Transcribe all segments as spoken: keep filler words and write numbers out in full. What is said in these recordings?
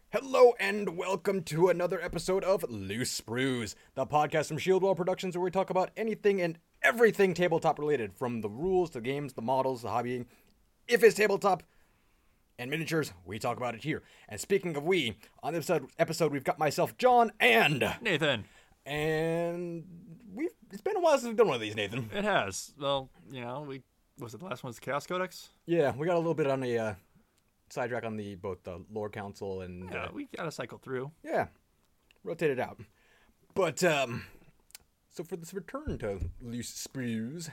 Hello and welcome to another episode of Loose Sprues, the podcast from Shieldwall Productions where we talk about anything and everything tabletop related, from the rules, the games, the models, the hobbying. If it's tabletop and miniatures, we talk about it here. And speaking of we, on this episode we've got myself, John, and Nathan. And we've it's been a while since we've done one of these, Nathan. It has. Well, you know, we was it the last one was the Chaos Codex? Yeah, we got a little bit on the uh, sidetrack on the both the Lore Council and Yeah, uh, we got to cycle through. yeah, rotate it out. But um, so for this return to Loose Sprues,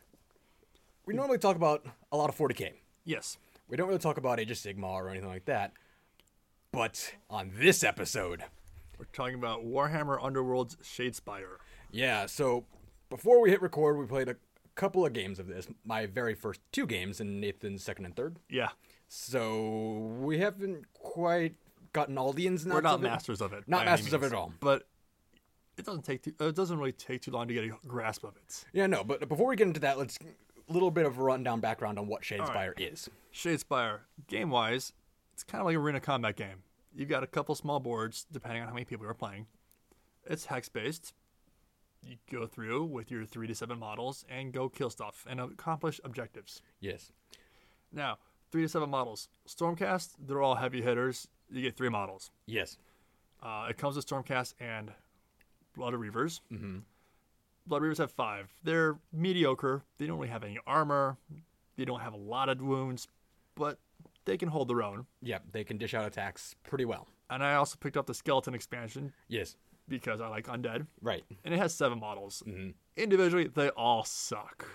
we normally talk about a lot of forty K. Yes. We don't really talk about Age of Sigmar or anything like that. But on this episode, We're talking about Warhammer Underworld's Shadespire. yeah, so before we hit record, we played a couple of games of this. My very first two games, and Nathan's second and third. Yeah. So we haven't quite gotten all the ins and outs We're not of it. masters of it. Not by any masters of means. it at all. But it doesn't take too, it doesn't really take too long to get a grasp of it. Yeah, no, but before we get into that, let's a little bit of a rundown background on what Shadespire right. is. Shadespire, game-wise, it's kind of like a arena combat game. You've got a couple small boards, depending on how many people you're playing. It's hex-based. You go through with your three to seven models and go kill stuff and accomplish objectives. Yes. Now, three to seven models. Stormcast, they're all heavy hitters. You get three models. Yes. Uh, it comes with Stormcast and Blood of Reavers. Mm-hmm. Blood Reavers have five. They're mediocre. They don't really have any armor. They don't have a lot of wounds, but they can hold their own. Yeah, they can dish out attacks pretty well. And I also picked up the Skeleton expansion Yes. because I like undead. Right. And it has seven models. Mm-hmm. Individually, they all suck.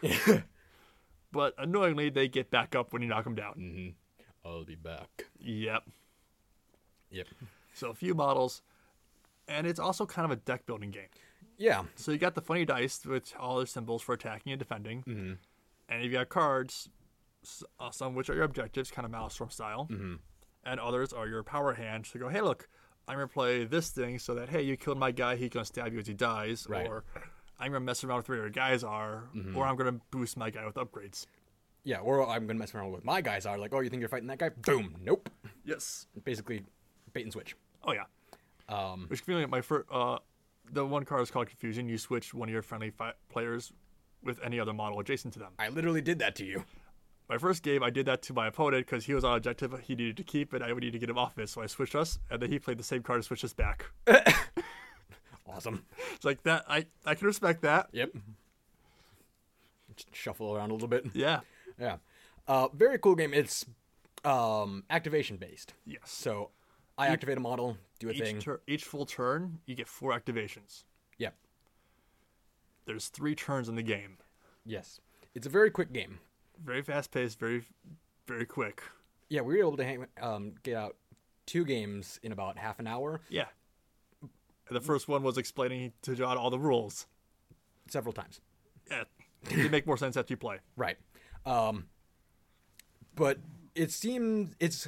But annoyingly, they get back up when you knock them down. Mm-hmm. I'll be back. Yep. Yep. So a few models. And it's also kind of a deck building game. Yeah. So you got the funny dice with all their symbols for attacking and defending. Mm-hmm. And you've got cards, s- uh, some of which are your objectives, kind of Maelstrom style. Mm-hmm. And others are your power hand to go, hey, look, I'm going to play this thing so that, hey, you killed my guy, he's going to stab you as he dies. Right. Or I'm going to mess around with where your guys are. Mm-hmm. Or I'm going to boost my guy with upgrades. Yeah, or I'm going to mess around with my guys are like, oh, you think you're fighting that guy? Boom. Nope. Yes. Basically, bait and switch. Oh, yeah. Um, Which feeling my first, uh, the one card is called Confusion. You switch one of your friendly fi- players with any other model adjacent to them. I literally did that to you. My first game, I did that to my opponent because he was on objective. He needed to keep it. I would need to get him off it. So I switched us, and then he played the same card and switched us back. Awesome. It's like that. I, I can respect that. Yep. Just shuffle around a little bit. Yeah. Yeah. Uh, very cool game. It's um, activation based. Yes. So I activate a model, do a thing. Each, tur- each full turn, you get four activations. Yep. There's three turns in the game. Yes. It's a very quick game. Very fast paced, very, very quick. Yeah, we were able to hang, um, get out two games in about half an hour, Yeah. And the first one was explaining to John all the rules. several times. Yeah. They make more sense after you play. Right. Um, but it seems it's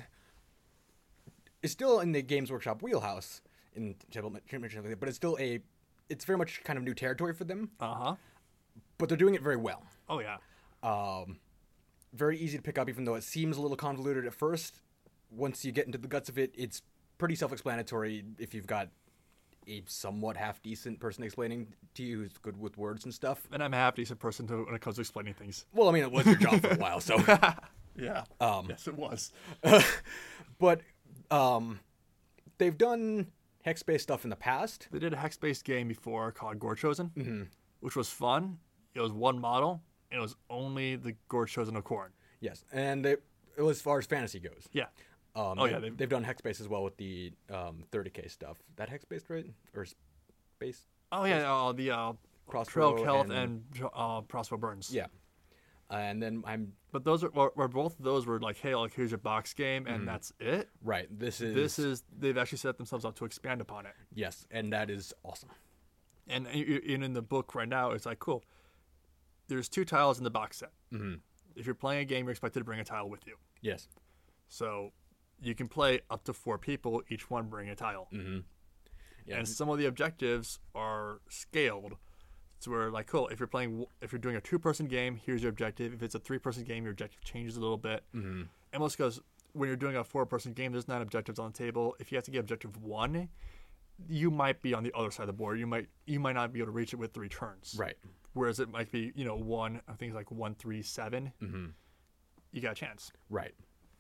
it's still in the Games Workshop wheelhouse in but it's still a it's very much kind of new territory for them. Uh huh. But they're doing it very well. Oh, yeah. Um, very easy to pick up, even though it seems a little convoluted at first. Once you get into the guts of it, it's pretty self-explanatory if you've got a somewhat half-decent person explaining to you who's good with words and stuff. And I'm a half decent person to, when it comes to explaining things. Well, I mean, it was your job for a while, so. Yeah. Um, Yes, it was. but um, they've done hex-based stuff in the past. They did a hex based game before called Gore Chosen, mm-hmm. which was fun. It was one model, and it was only the Gore Chosen of Khorne. Yes, and they, as far as fantasy goes. Yeah. Um, Oh, they, yeah, they- They've done hex-based as well with the um, thirty K stuff. That hex-based, right? Or space? Oh, yeah. Uh, the uh, Prospero Trail Health and- and, uh, Prospero Burns. Yeah. And then I'm But those are, or, or both of those were like, hey, like here's your box game, and that's it. right. This is This is, they've actually set themselves up to expand upon it. yes, and that is awesome. And y- y- and in the book right now, it's like, cool. There's two tiles in the box set. Mm-hmm. If you're playing a game, you're expected to bring a tile with you. Yes. So you can play up to four people, each one bring a tile. Mm-hmm. Yeah. And some of the objectives are scaled. So we're like, cool, if you're playing, if you're doing a two-person game, here's your objective. If it's a three-person game, your objective changes a little bit. Mm-hmm. Almost because when you're doing a four-person game, there's nine objectives on the table. If you have to get objective one, you might be on the other side of the board. You might you might not be able to reach it with three turns. Right. Whereas it might be, you know, one, I think it's like one, three, seven. Mm-hmm. You got a chance. Right.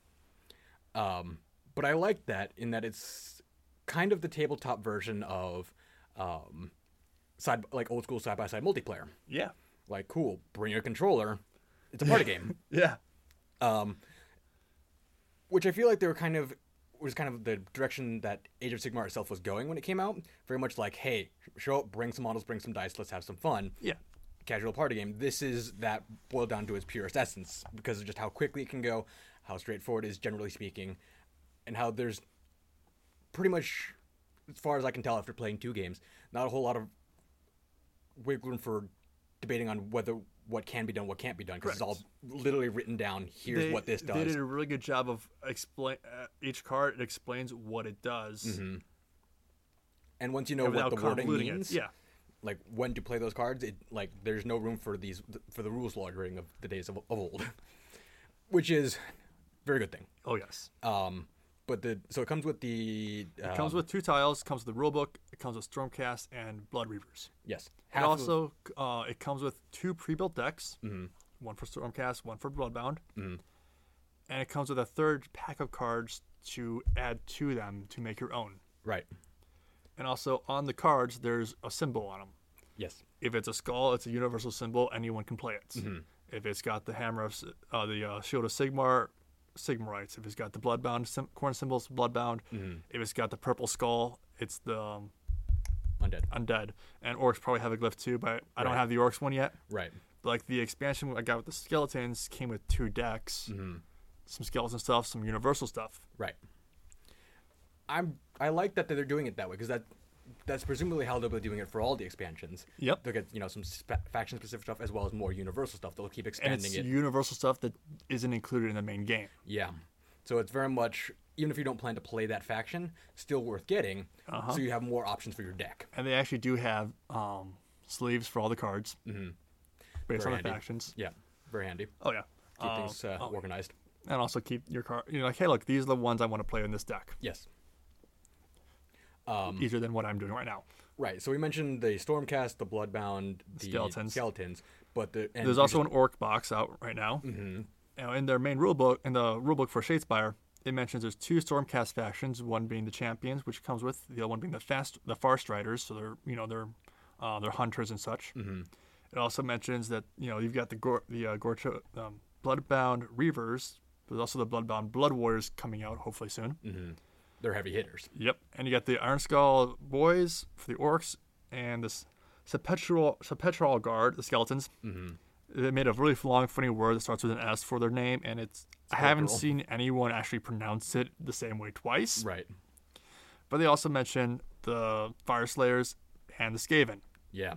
Um, but I like that in that it's kind of the tabletop version of um, side like old school side by side multiplayer. Yeah. Like, cool, bring your controller. It's a party game. Yeah. Um, which I feel like they were kind of was kind of the direction that Age of Sigmar itself was going when it came out. Very much like, hey, show up, bring some models, bring some dice, let's have some fun. Yeah. Casual party game. This is that boiled down to its purest essence because of just how quickly it can go, how straightforward it is, generally speaking, and how there's pretty much, as far as I can tell after playing two games, not a whole lot of wiggle room for debating on whether what can be done, what can't be done, because it's all literally written down. Here's They- what this does. They did a really good job of explain uh, each card. It explains what it does. Mm-hmm. And once you know and what without the wording convoluting it. means, Yeah. like when to play those cards, it like there's no room for these for the rules laundering of the days of, of old, which is a very good thing. Oh yes. Um, but the so it comes with the um, It comes with two tiles. Comes with the rulebook. It comes with Stormcast and Blood Reavers. yes. It half of- also uh, it comes with two pre-built decks. Mhm. One for Stormcast, one for Bloodbound. Mhm. And it comes with a third pack of cards to add to them to make your own. right. And also on the cards, there's a symbol on them. Yes. If it's a skull, it's a universal symbol. Anyone can play it. Mm-hmm. If it's got the hammer of S- uh, the uh, shield of Sigmar, Sigmarites. If it's got the bloodbound sim- corn symbols, bloodbound. Mm-hmm. If it's got the purple skull, it's the um, Undead. undead. And orcs probably have a glyph too, but I don't Right. have the orcs one yet. Right. But like the expansion I got with the skeletons came with two decks, Mm-hmm. some skeleton stuff, some universal stuff. Right. I'm I like that they're doing it that way because that that's presumably how they'll be doing it for all the expansions. Yep. They'll get you know some spa- faction specific stuff as well as more universal stuff. They'll keep And expanding it's it. universal stuff that isn't included in the main game. Yeah. So it's very much, even if you don't plan to play that faction, still worth getting. Uh-huh. So you have more options for your deck. And they actually do have um, sleeves for all the cards Mm-hmm. based Very on the handy. factions. Yeah. Very handy. Oh, yeah. Keep Uh, things uh, oh, organized. and also keep your card. You know, like, hey, look, these are the ones I want to play in this deck. Yes. Um, Easier than what I'm doing right now. right. So we mentioned the Stormcast, the Bloodbound, the Skeletons. skeletons, but the and There's you also just- an orc box out right now. Mhm. You know, in their main rulebook, in the rulebook for Shadespire, it mentions there's two Stormcast factions. One being the champions, which comes with the other one being the fast, the Far Striders. So they're, you know, they're, uh, they're hunters and such. Mhm. It also mentions that you know you've got the Gor- the uh, Gorcho, um, Bloodbound Reavers. There's also the Bloodbound Blood Warriors coming out hopefully soon. Mhm. They're heavy hitters. Yep, and you got the Iron Skull Boys for the orcs, and this Sepulchral Sepulchral Guard, the skeletons. Mhm. They made a really long, funny word that starts with an S for their name, and it's I haven't Sepulchral. seen anyone actually pronounce it the same way twice. Right. But they also mention the Fire Slayers and the Skaven. Yeah.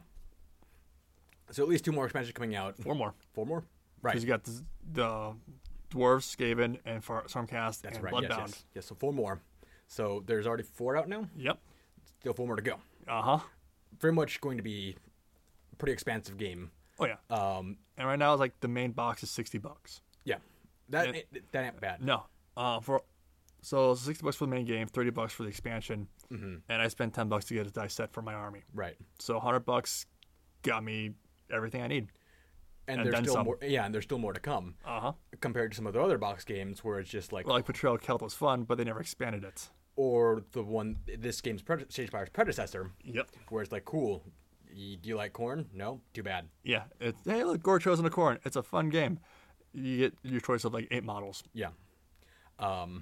So at least two more expansions coming out. Four more. Four more. Right. Because you got the, the Dwarves, Skaven, and Far- Stormcast, That's and right. Bloodbound. Yes, yes. Yes. So four more. So there's already four out now. Yep. Still four more to go. Uh huh. Very much going to be a pretty expansive game. Oh yeah. Um, And right now, it's like the main box is sixty bucks. yeah. That And- ain't, that ain't bad. No. Uh, for so sixty bucks for the main game, thirty bucks for the expansion, Mhm. and I spent ten bucks to get a dice set for my army. Right. So hundred bucks got me everything I need. And, And there's then still some. more. Yeah, and there's still more to come Uh huh. compared to some of the other box games where it's just like, Well, like Betrayal of Celt was fun, but they never expanded it. or the one this game's pred- Sagefire's predecessor, Yep. where it's like, cool. y- Do you like corn? No. Too bad. Yeah. It's hey, look, Gore chose in a corn. It's a fun game. You get your choice of like eight models. Yeah. Um,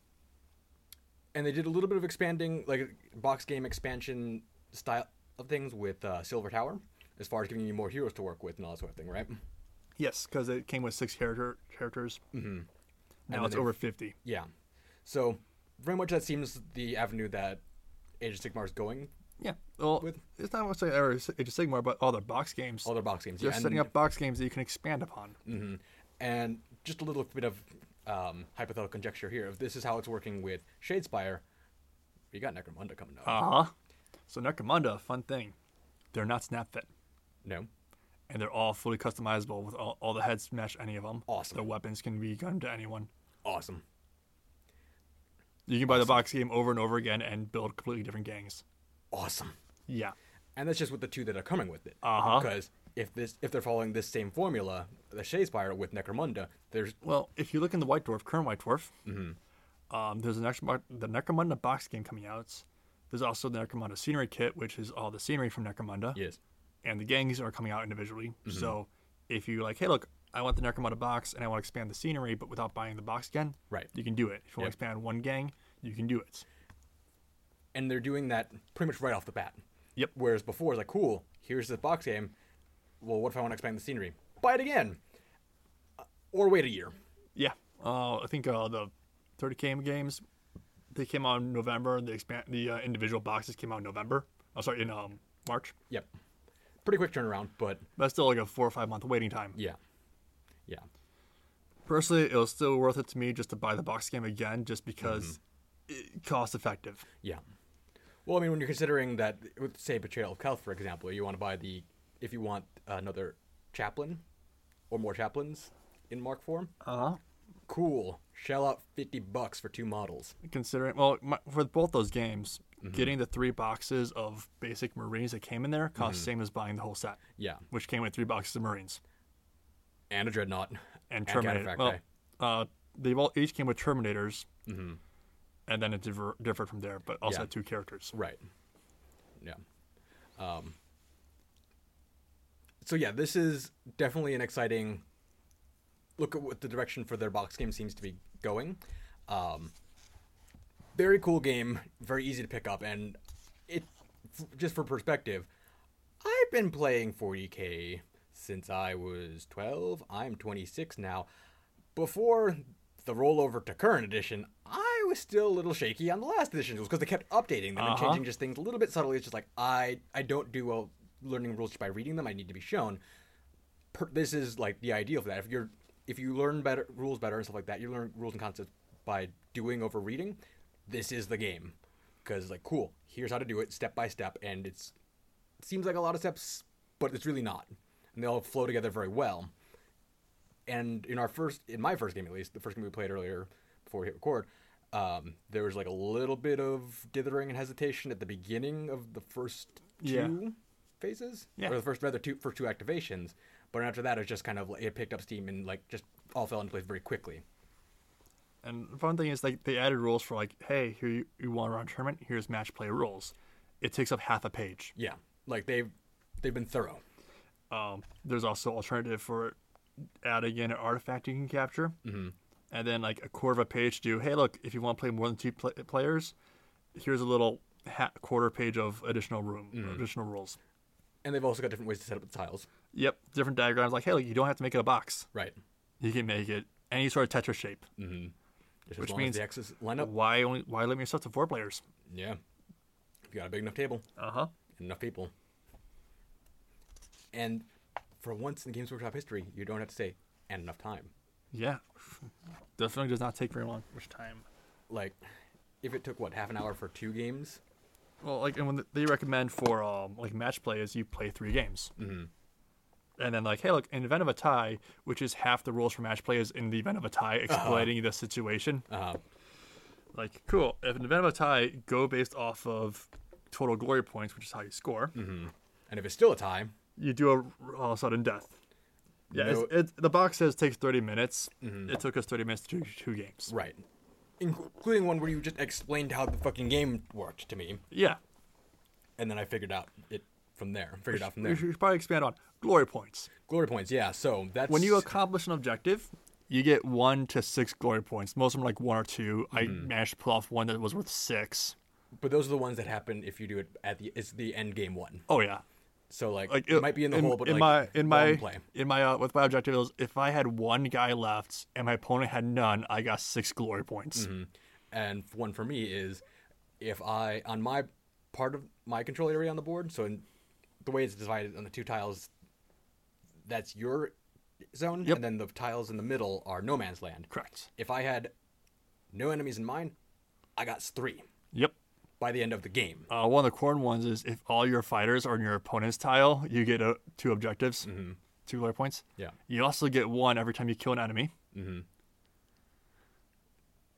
and they did a little bit of expanding, like box game expansion style of things with uh, Silver Tower, as far as giving you more heroes to work with and all that sort of thing, right? Yes, because it came with six character characters. Mm-hmm. Now then it's they've- over fifty. Yeah. So, very much that seems the avenue that Age of Sigmar is going. Yeah. Well, With- it's not much like Age of Sigmar, but all their box games. All their box games. They're yeah, setting up box games that you can expand upon. hmm And just a little bit of um, hypothetical conjecture here. If this is how it's working with Shadespire, we got Necromunda coming up. Uh huh. So Necromunda, fun thing, they're not snap fit, no. and they're all fully customizable with all, all the heads match any of them. Awesome. The weapons can be gunned to anyone. Awesome. You can buy the box game over and over again and build completely different gangs. Awesome. Yeah. And that's just with the two that are coming with it. Uh-huh. Because if this if they're following this same formula, the Shadespire with Necromunda, there's Well, if you look in the White Dwarf, current White Dwarf, mm-hmm. um, there's an extra, the Necromunda box game coming out. There's also the Necromunda scenery kit, which is all the scenery from Necromunda. yes. And the gangs are coming out individually. Mm-hmm. So if you like, hey, look, I want the Necromunda box and I want to expand the scenery, but without buying the box again, Right. you can do it. If you want Yep. to expand one gang, you can do it. And they're doing that pretty much right off the bat. Yep. Whereas before, it's like, cool, here's the box game. Well, what if I want to expand the scenery? Buy it again. Uh, Or wait a year. Yeah. Uh, I think uh, the thirty K games, they came out in November. The expand the uh, individual boxes came out in November. Oh, sorry, in um, March. Yep. Pretty quick turnaround, but But that's still like a four or five month waiting time. yeah. Yeah. Personally, it was still worth it to me just to buy the box game again, just because Mm-hmm. it, cost effective. Yeah. Well, I mean, when you're considering that, with, say, Betrayal of Kelth, for example, you want to buy the, if you want another chaplain or more chaplains in Mark form, Uh huh. cool. Shell out fifty bucks for two models. Considering, well, my, for both those games, getting the three boxes of basic Marines that came in there cost the same as buying the whole set, Yeah. which came with three boxes of Marines And a Dreadnought. and And Terminator. Well, Cataphracti. uh, they all each came with Terminators, Mm-hmm. and then it differ, differed from there, but also Yeah. had two characters. Right. Yeah. Um, so yeah, this is definitely an exciting look at what the direction for their box game seems to be going. Um, very cool game, very easy to pick up, and it f- just for perspective, I've been playing forty K since I was twelve. I'm twenty-six now. Before the rollover to current edition, I was still a little shaky on the last edition because they kept updating them and Uh-huh. changing just things a little bit subtly. It's just like I I don't do well learning rules just by reading them. I need to be shown. Per, this is like the ideal for that. If you're if you learn better rules better and stuff like that, you learn rules and concepts by doing over reading. This is the game because like cool. Here's how to do it step by step, and it's it seems like a lot of steps, but it's really not, and they all flow together very well. And in our first, in my first game at least, the first game we played earlier before we hit record, um, there was like a little bit of dithering and hesitation at the beginning of the first two Yeah. phases, Yeah. or the first rather two first two activations. But after that, it was just kind of like, it picked up steam and like just all fell into place very quickly. And the fun thing is, like, they added rules for, like, hey, here you, you want to run a tournament, here's match play rules. It takes up half a page. Yeah, like they've they've been thorough. Um, there's also alternative for adding in an artifact you can capture. Mm-hmm. And then, like, a quarter of a page to, hey, look, if you want to play more than two pl- players, here's a little ha- quarter page of additional room, Mm-hmm. additional rules. And they've also got different ways to set up the tiles. Yep, different diagrams. Like, hey, look, you don't have to make it a box. Right. You can make it any sort of Tetris shape. Mm-hmm. Just Which as long means- as the X's line up. Why only? Why limit yourself to four players? Yeah. You got a big enough table. Uh huh. And enough people. And for once in Games Workshop history, you don't have to say, and enough time. Yeah, definitely does not take very long. Much time. Like, if it took, what, half an hour for two games? Well, like, and when they recommend for um like match play is you play three games, Mm-hmm. and then like, hey, look, in the event of a tie, which is half the rules for match play is in the event of a tie, exploiting the situation. Uh, Like, cool. If in the event of a tie, go based off of total glory points, which is how you score. mm-hmm. And if it's still a tie, You do a all of a sudden death. Yeah, No- it's, it's, the box says it takes thirty minutes. Mhm. It took us thirty minutes to do two games. right. Including one where you just explained how the fucking game worked to me, Yeah. and then I figured out it from there. Figured out from We there. should probably expand on glory points. Glory points, yeah. So that's When you accomplish an objective, you get one to six glory points. Most of them are like one or two. I Mm-hmm. managed to pull off one that was worth six. But those are the ones that happen if you do it at the it's the end game one. Oh yeah, So like, like it, might be in the hole, but in like my in my long play. in my uh, with my objective is if I had one guy left and my opponent had none, I got six glory points. Mhm. And one for me is if I on my part of my control area on the board. So in the way it's divided on the two tiles, that's your zone, Yep. and then the tiles in the middle are no man's land. Correct. If I had no enemies in mine, I got three Yep. by the end of the game. Uh, one of the corn ones is if all your fighters are in your opponent's tile, you get uh, two objectives, Mm-hmm. two glory points. Yeah. You also get one every time you kill an enemy. Mm-hmm.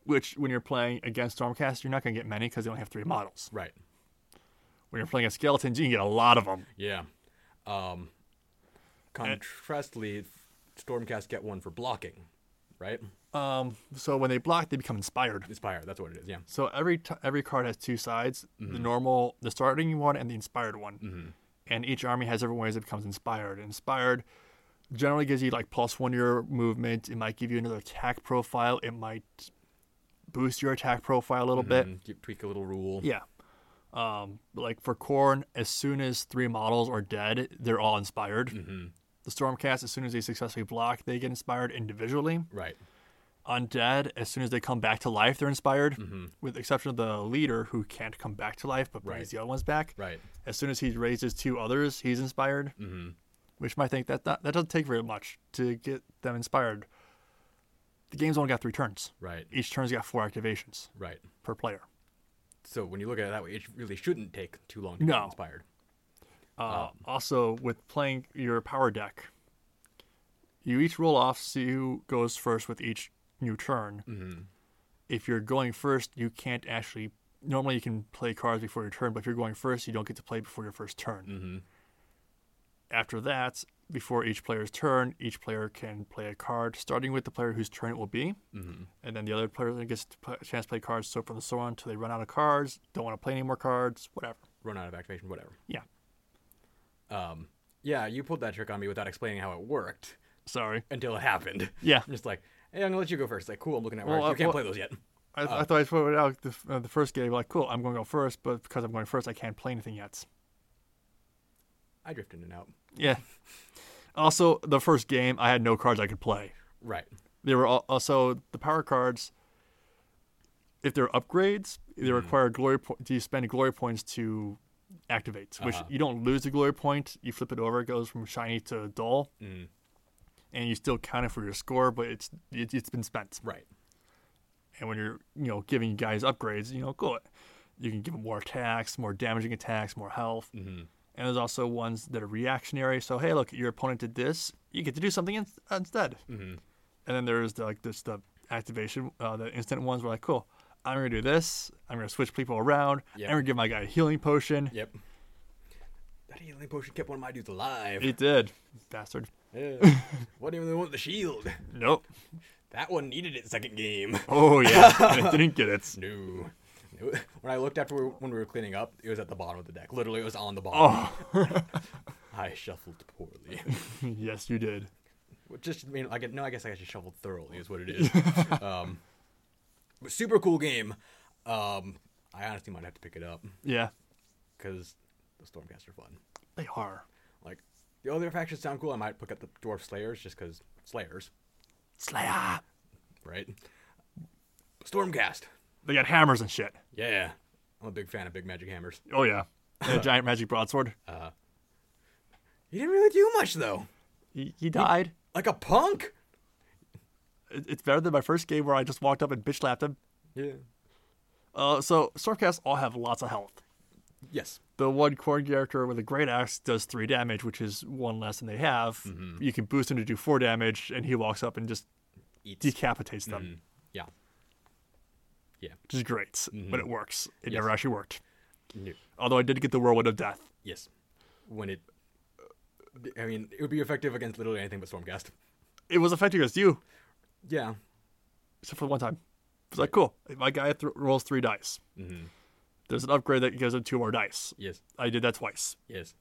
which when you're playing against Stormcast, you're not going to get many because they only have three models. Right. When you're playing against skeletons, you can get a lot of them. Yeah. Um, contrastly, Stormcast get one for blocking, right? Um, so when they block, they become inspired. Inspired, that's what it is, yeah. So every t- every card has two sides: mm-hmm. the normal, the starting one, and the inspired one. Mm-hmm. And each army has different ways it becomes inspired. Inspired generally gives you like plus one to your movement. It might give you another attack profile. It might boost your attack profile a little mm-hmm. bit. Tweak a little rule. Yeah. Um, like for Khorne, as soon as three models are dead, they're all inspired. Mm-hmm. The Stormcast, as soon as they successfully block, they get inspired individually. Right. Undead, as soon as they come back to life, they're inspired, mm-hmm. with the exception of the leader who can't come back to life but brings right. the other ones back. Right. As soon as he raises two others, he's inspired, mm-hmm. which might think that, that that doesn't take very much to get them inspired. The game's only got three turns. Right. Each turn's got four activations. Right. Per player. So when you look at it that way, it really shouldn't take too long to no. get inspired. Uh, um, also, with playing your power deck, you each roll off, see who goes first with each new turn. Mm-hmm. If you're going first, you can't actually. Normally, you can play cards before your turn, but if you're going first, you don't get to play before your first turn. Mm-hmm. After that, before each player's turn, each player can play a card, starting with the player whose turn it will be, mm-hmm. and then the other player gets to play, a chance to play cards, so from the so on until they run out of cards, don't want to play any more cards, whatever. Run out of activation, whatever. Yeah. Um. Yeah, you pulled that trick on me without explaining how it worked. Sorry. Until it happened. Yeah. I'm just like, hey, I'm gonna let you go first. Like, cool. I'm looking at Well, where you uh, can't well, play those yet. I, uh, I thought I put it out the, uh, the first game, like, cool, I'm going to go first, but because I'm going first, I can't play anything yet. I drifted in and out. Yeah. Also, the first game, I had no cards I could play. Right. They were all, also the power cards. If they're upgrades, they mm-hmm. require glory. Po- you spend glory points to activate, which uh-huh. you don't lose the glory point. You flip it over, it goes from shiny to dull, mm. and you still count it for your score, but it's it, it's been spent. Right. And when you're you know giving guys upgrades, you know, cool. You can give them more attacks, more damaging attacks, more health. Mm-hmm. And there's also ones that are reactionary. So hey, look, your opponent did this, you get to do something in- instead. Mm-hmm. And then there's the, like this the activation, uh, the instant ones where like, cool, I'm gonna do this. I'm gonna switch people around. Yep. I'm gonna give my guy a healing potion. Yep. That healing potion kept one of my dudes alive. It did, bastard. Yeah. Wasn't even the one with the shield. Nope. That one needed it second game. Oh yeah, and it didn't get it. No. When I looked after we were, when we were cleaning up, it was at the bottom of the deck. Literally, it was on the bottom. Oh. I shuffled poorly. Yes, you did. Just I mean, I get no. I guess I just shuffled thoroughly, is what it is. um, but super cool game. Um, I honestly might have to pick it up. Yeah. Because the Stormcast are fun. They are. Like the other factions sound cool. I might pick up the Dwarf Slayers just because Slayers. Slayer. Right. Stormcast. They got hammers and shit. Yeah. I'm a big fan of big magic hammers. Oh, yeah. And a giant magic broadsword. Uh, he didn't really do much, though. He, he died. He, like a punk. It, it's better than my first game where I just walked up and bitch slapped him. Yeah. Uh, so, Stormcasts all have lots of health. Yes. The one Khorne character with a great axe does three damage, which is one less than they have. Mm-hmm. You can boost him to do four damage, and he walks up and just Eats. decapitates them. Mm-hmm. Yeah. Yeah. Which is great, Mm-hmm. but it works. It Yes. never actually worked. No. Although I did get the Whirlwind of Death. Yes. When it... I mean, it would be effective against literally anything but Stormcast. It was effective against you, Yeah. except for one time. It was like, cool. My guy th- rolls three dice. Mm-hmm. There's an upgrade that gives him two more dice. Yes. I did that twice. Yes.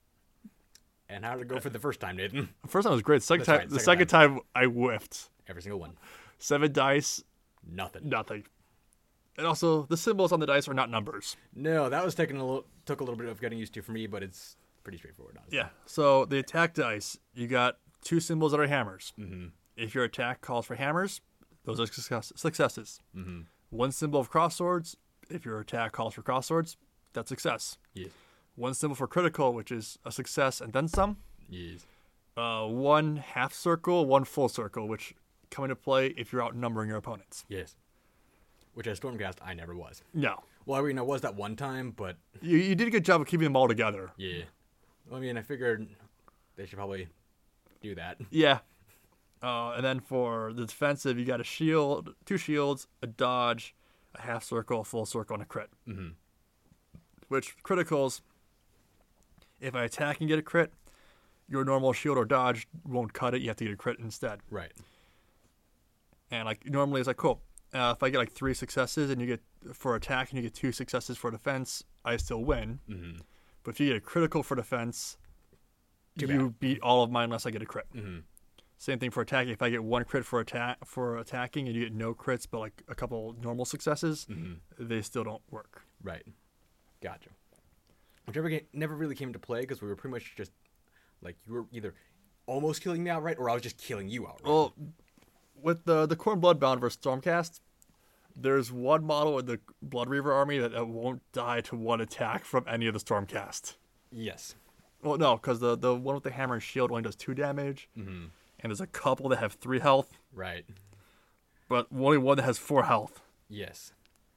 And how did it go for the first time, Nathan? The first time was great. The second, That's time, right, the second second time. I whiffed. Every single one. Seven dice, Nothing. nothing. And also, the symbols on the dice are not numbers. No, that was taking a little, took a little bit of getting used to for me, but it's pretty straightforward, honestly. Yeah. So the attack dice, you got two symbols that are hammers. Mm-hmm. If your attack calls for hammers, those are success- successes. Mm-hmm. One symbol of cross swords, if your attack calls for cross swords, that's success. Yes. One symbol for critical, which is a success and then some. Yes. Uh, one half circle, one full circle, which come into play if you're outnumbering your opponents. Yes. Which as Stormcast, I never was. No. Well, I mean, I was that one time, but... You, you did a good job of keeping them all together. Yeah. I mean, I figured they should probably do that. Yeah. Uh, and then for the defensive, you got a shield, two shields, a dodge, a half circle, a full circle, and a crit. Mm-hmm. Which criticals, if I attack and get a crit, your normal shield or dodge won't cut it. You have to get a crit instead. Right. And like normally it's like, cool. Uh, if I get like three successes and you get for attack and you get two successes for defense, I still win. Mm-hmm. But if you get a critical for defense, Too you bad. beat all of mine unless I get a crit. Mm-hmm. Same thing for attacking. If I get one crit for attack for attacking and you get no crits but like a couple normal successes, Mm-hmm. they still don't work. Right. Gotcha. Which never, ga- never really came to play because we were pretty much just like you were either almost killing me outright or I was just killing you outright. Well, with the the Corn Bloodbound versus Stormcast, there's one model in the Blood Reaver army that, that won't die to one attack from any of the Stormcast. Yes. Well, no, because the, the one with the hammer and shield only does two damage, Mm-hmm. and there's a couple that have three health, Right. but only one that has four health. Yes.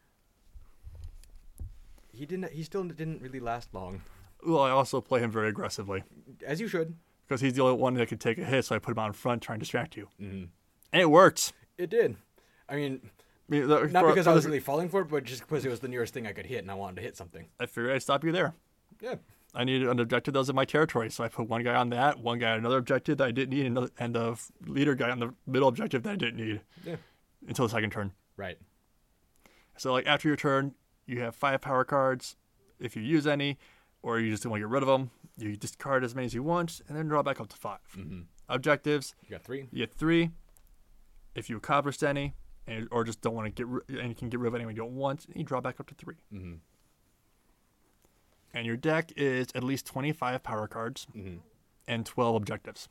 He didn't. He still didn't really last long, Well, I also play him very aggressively as you should. because he's the only one that can take a hit, so I put him out in front, try and distract you, Mm-hmm. and it worked. It did. I mean, I mean, the- not for- because for I was this- really falling for it, but just because it was the nearest thing I could hit, and I wanted to hit something. I figured I'd stop you there. Yeah. I needed an objective that was in my territory, so I put one guy on that, one guy on another objective that I didn't need, and another, and the f- leader guy on the middle objective that I didn't need Yeah. until the second turn. Right. So, like, after your turn, you have five power cards. If you use any, or you just want to get rid of them, you discard as many as you want, and then draw back up to five. Mm-hmm. Objectives, You got three. you get three. If you accomplished any, and, or just don't want to get ri- and you can get rid of anyone you don't want, you draw back up to three. Mm-hmm. And your deck is at least twenty-five power cards Mm-hmm. and twelve objectives.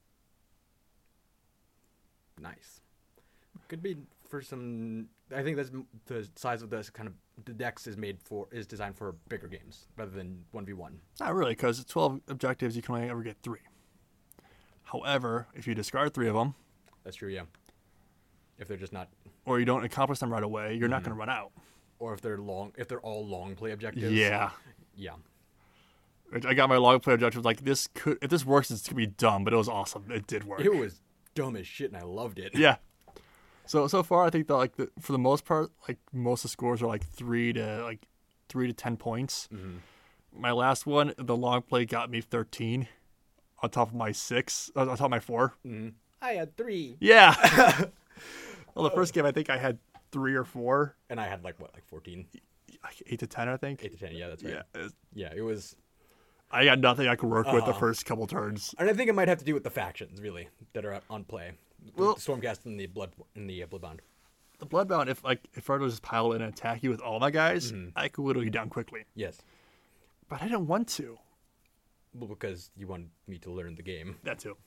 Nice. Could be for some. I think that's m- the size of this kind of the decks is made for is designed for bigger games rather than one v one. Not really, because twelve objectives, you can only ever get three. However, if you discard three of them, That's true. Yeah. If they're just not, or you don't accomplish them right away, you're not going to run out. or if they're long, if they're all long play objectives. Yeah. Yeah. I got my long play objective. Like, this could, if this works, it's going to be dumb, but it was awesome. It did work. It was dumb as shit, and I loved it. Yeah. So so far, I think that like the, for the most part, like most of the scores are like three to like three to ten points. Mm-hmm. My last one, the long play got me thirteen, on top of my six, uh, on top of my four. Mm-hmm. I had three, Yeah. Well, the first game I think I had three or four, and I had like what, like fourteen, like eight to ten, I think. eight to ten. Yeah, that's right. Yeah. it was- Yeah, it was. I got nothing I could work with the Uh-huh. first couple turns. And I think it might have to do with the factions really that are on play. Well- the Stormcast and the blood and the uh, Bloodbound. The Bloodbound, if like if I were to just pile in and attack you with all my guys, Mhm. I could whittle you down quickly. Yes. But I didn't want to. Well, because you wanted me to learn the game. That too.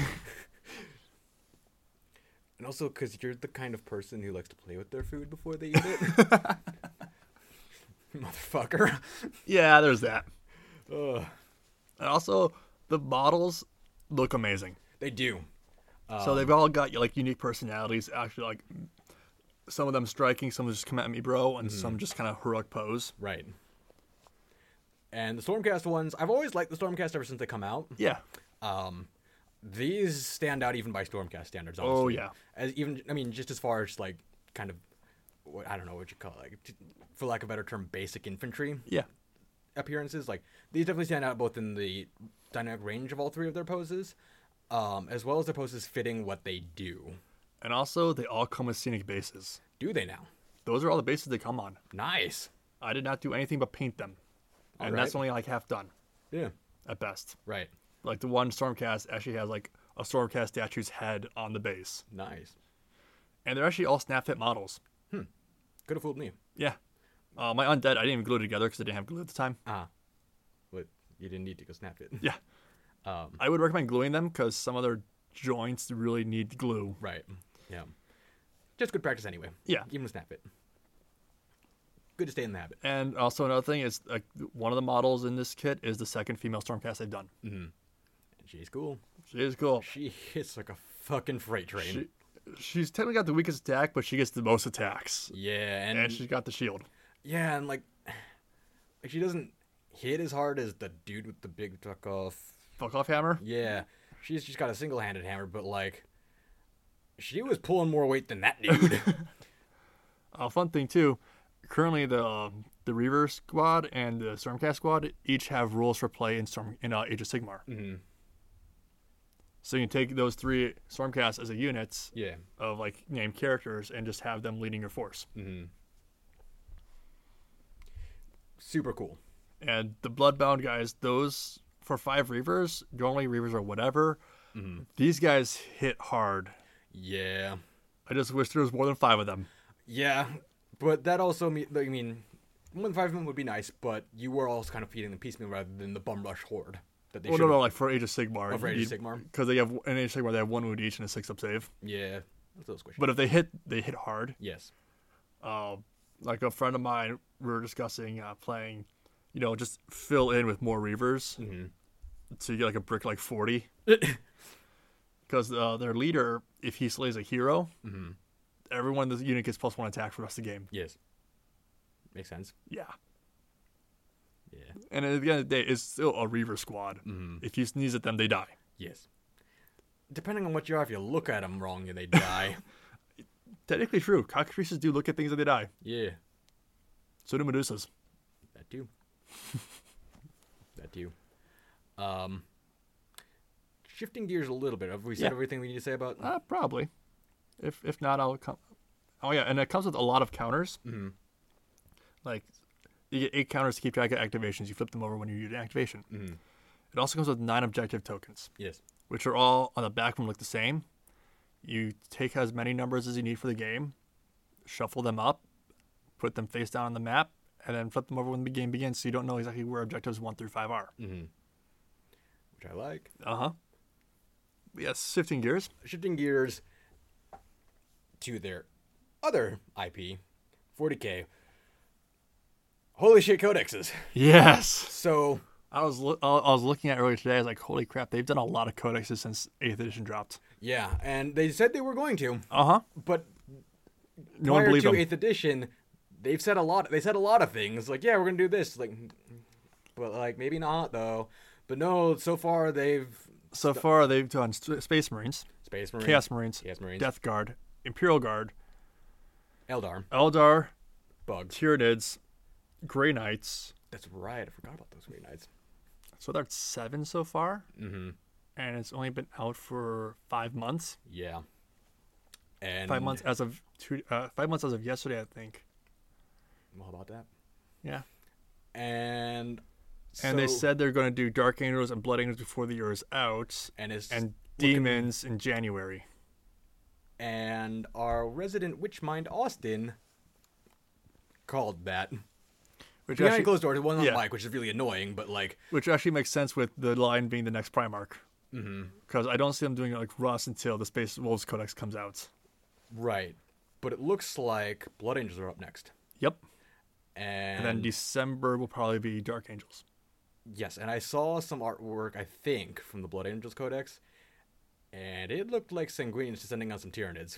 And also because you're the kind of person who likes to play with their food before they eat it. Motherfucker. Yeah, there's that. Ugh. And also, the models look amazing. They do. So Um, they've all got like unique personalities. Actually, like some of them striking, some just come at me, bro, and some just kind of heroic pose. Right. And the Stormcast ones, I've always liked the Stormcast ever since they come out. Yeah. Um, these stand out even by Stormcast standards. Oh, Honestly. yeah. As even, I mean, just as far as like kind of, what, I don't know what you call it, like, t- for lack of a better term, basic infantry Yeah. appearances. Like these definitely stand out both in the dynamic range of all three of their poses, um, as well as their poses fitting what they do. And also, they all come with scenic bases. Do they now? Those are all the bases they come on. Nice. I did not do anything but paint them. All And that's right. only like half done Yeah. at best. Right. Like the one Stormcast actually has like a Stormcast statue's head on the base. Nice. And they're actually all snap fit models. Could have fooled me. Yeah. Uh, my undead, I didn't even glue it together because I didn't have glue at the time. Ah. But you didn't need to go snap it. Yeah. Um, I would recommend gluing them because some of their joints really need glue. right. Yeah. Just good practice anyway. Yeah. Even snap it. Good to stay in the habit. And also another thing is like one of the models in this kit is the second female Stormcast they've done. Mm-hmm. And she's cool. She is cool. She hits like a fucking freight train. She, she's technically got the weakest attack, but she gets the most attacks. yeah, and, And she's got the shield. yeah, and like, like she doesn't hit as hard as the dude with the big fuck off. Fuck off hammer. Yeah, she's just got a single-handed hammer, but like, She was pulling more weight than that dude. A fun thing too. Currently, the um, the Reaver squad and the Stormcast squad each have rules for play in Storm in uh, Age of Sigmar. Mm-hmm. So you can take those three Stormcasts as a unit Yeah. of like named characters and just have them leading your force. Mm-hmm. Super cool. And the Bloodbound guys, those for five Reavers, normally Reavers are whatever. Mm-hmm. These guys hit hard. Yeah. I just wish there was more than five of them. Yeah, but that also mean I mean, more than five of them would be nice, but you were also kind of feeding them piecemeal rather than the bum rush horde that they Well, should. no, no, like for Age of Sigmar. Oh, for Age of Sigmar? Because they have in Age of Sigmar they have one wound each and a six up save. Yeah, that's a little squishy. But if they hit, they hit hard. yes. Uh, like a friend of mine, we were discussing uh, playing, you know, just fill in with more Reavers Mm-hmm. so you get like a brick like forty. Because uh, their leader, if he slays a hero, Mm-hmm. everyone in the unit gets plus one attack for the rest of the game. Yes. Makes sense. Yeah. Yeah. And at the end of the day, it's still a Reaver squad. Mm-hmm. If you sneeze at them, they die. Yes. Depending on what you are, if you look at them wrong and they die. Technically true. Cockatrices do look at things and they die. Yeah. So do Medusas. That too. that too. Um. Shifting gears a little bit. Have we said Yeah. everything we need to say about? Uh, probably. If if not, I'll come. Oh yeah, and it comes with a lot of counters. Mm-hmm. Like, you get eight counters to keep track of activations. You flip them over when you do an activation. Mm-hmm. It also comes with nine objective tokens, Yes. which are all on the back of them look the same. You take as many numbers as you need for the game, shuffle them up, put them face down on the map, and then flip them over when the game begins so you don't know exactly where objectives one through five are. Mm-hmm. Which I like. Uh-huh. Yes, shifting gears. Shifting gears to their other I P, forty K. Holy shit, codexes. Yes! So, I was lo- I was looking at it earlier today. I was like, holy crap, they've done a lot of codexes since eighth edition dropped. yeah, and they said they were going to, Uh-huh. but No one prior believed to them. eighth edition, they've said a lot. They said a lot of things like, yeah, we're gonna do this, like, but like maybe not though. But no, so far they've So far, they've done St- Space Marines, Space Marines, Chaos Marines, Chaos Marines, Death Guard, Imperial Guard, Eldar, Eldar, Bugs. Tyranids, Grey Knights. That's right. I forgot about those Green Knights. So that's seven so far, Mm-hmm. and it's only been out for five months. Yeah. And Five months as of two, uh, five months as of yesterday, I think. Well, how about that? Yeah. And And they so- said they're going to do Dark Angels and Blood Angels before the year is out, and it's and looking- Demons in January. and our resident witch mind Austin called that Which behind actually, closed doors. It wasn't yeah. on mic, which is really annoying. But like, which actually makes sense with the line being the next Primarch. mm-hmm. Because I don't see them doing it like Russ until the Space Wolves Codex comes out. right. But it looks like Blood Angels are up next, Yep. and, And then December will probably be Dark Angels. yes, and I saw some artwork I think from the Blood Angels Codex, and it looked like Sanguinius descending on some Tyranids.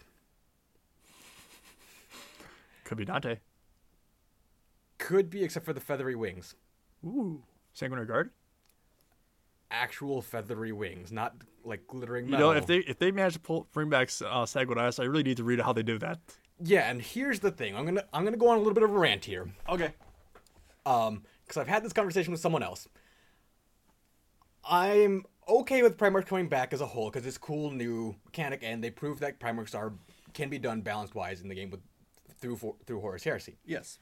Could be Dante. Could be, except for the feathery wings. Ooh. Sanguinary Guard. Actual feathery wings, not like glittering You metal. know, if they if they manage to pull bring back uh, Sanguinarius, I really need to read how they do that. Yeah, and here's the thing. I'm gonna I'm gonna go on a little bit of a rant here. Okay. Um, because I've had this conversation with someone else. I'm okay with Primarchs coming back as a whole because it's cool new mechanic, and they prove that Primarchs are can be done balanced wise in the game with through for, through Horus Heresy. Yes.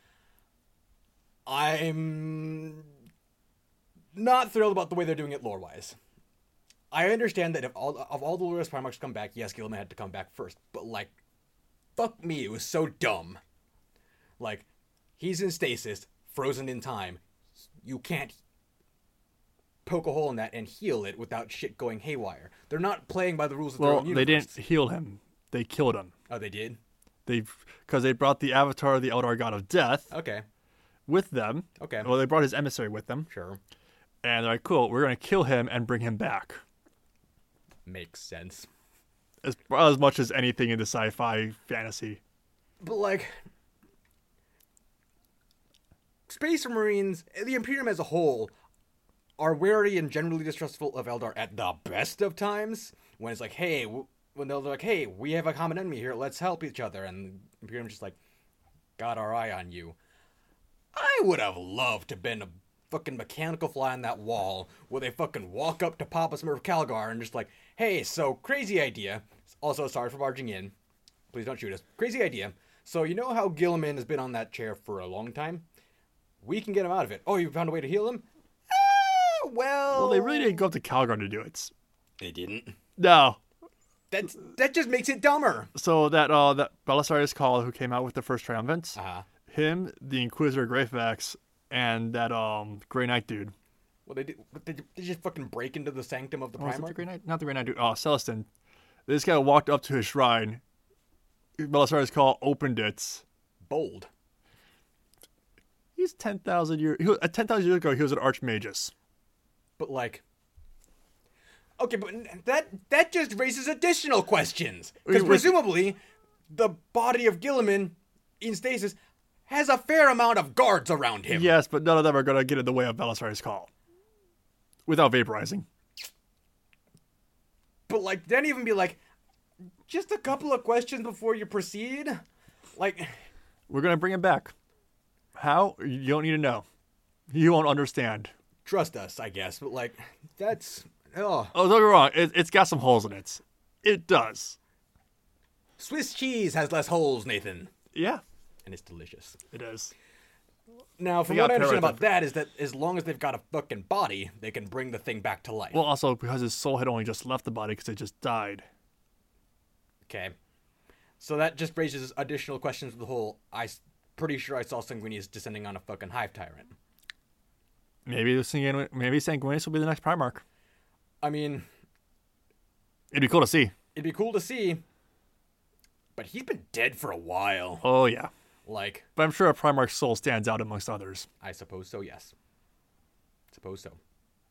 I'm not thrilled about the way they're doing it lore wise. I understand that if all of all the Lorus Primarchs come back, yes, Gilman had to come back first, but like, fuck me, it was so dumb. Like, he's in stasis, frozen in time. You can't poke a hole in that and heal it without shit going haywire. They're not playing by the rules of their Well, own they universe. didn't heal him. They killed him. Oh, they did? They because they brought the Avatar, the Eldar God of Death, Okay. with them. Okay. Well, they brought his emissary with them, Sure. and they're like, "Cool, we're gonna kill him and bring him back." Makes sense. As as much as anything in the sci-fi fantasy. But like, Space Marines, the Imperium as a whole, are wary and generally distrustful of Eldar at the best of times. When it's like, hey, w- when they're like, hey, we have a common enemy here, let's help each other, and Imperium's just like, got our eye on you. I would have loved to have been a fucking mechanical fly on that wall where they fucking walk up to Papa Smurf Calgar and just like, hey, so crazy idea. Also, sorry for barging in. Please don't shoot us. Crazy idea. So you know how Gilliman has been on that chair for a long time? We can get him out of it. Oh, you found a way to heal him? Ah, well... Well, they really didn't go up to Calgar to do it. They didn't. No. That's, that just makes it dumber. So that uh, that Belisarius Cawl, who came out with the first Triumphant, Uh-huh. him, the Inquisitor Greyfax, and that um Grey Knight dude. Well, they did, but they, they just fucking break into the sanctum of the Oh, was it the Primarch? Grey Knight? Not the Grey Knight dude. Oh, Celestin. This guy walked up to his shrine. Belisarius Cawl opened it. Bold. He's ten thousand years... He was, uh, ten thousand years ago, he was an Archmagus. But like... Okay, but that that just raises additional questions. Because Wait, wait. presumably, the body of Gilliman in stasis has a fair amount of guards around him. Yes, but none of them are going to get in the way of Belisarius Cawl. Without vaporizing. But like, then even be like, just a couple of questions before you proceed? Like... We're going to bring him back. How? You don't need to know. You won't understand. Trust us, I guess. But like, that's... Oh. Oh, don't get me wrong. It, it's got some holes in it. It does. Swiss cheese has less holes, Nathan. Yeah, And it's delicious. it is. Now, from They what got I understand parrots about that is that as long as they've got a fucking body, they can bring the thing back to life. Well, also because his soul had only just left the body because it just died. Okay. So that just raises additional questions with the whole, I'm pretty sure I saw Sanguinius descending on a fucking hive tyrant. Maybe the Sanguin- maybe Sanguinius will be the next Primarch. I mean, It'd be cool to see. it'd be cool to see, but he's been dead for a while. Oh, yeah. Like, But I'm sure a Primarch's soul stands out amongst others. I suppose so, yes. Suppose so.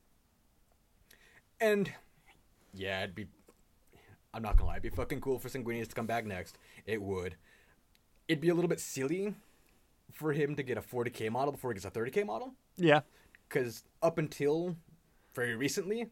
And, yeah, it'd be... I'm not gonna lie, it'd be fucking cool for Sanguinius to come back next. It would. It'd be a little bit silly for him to get a forty K model before he gets a thirty K model. Yeah. Because up until very recently,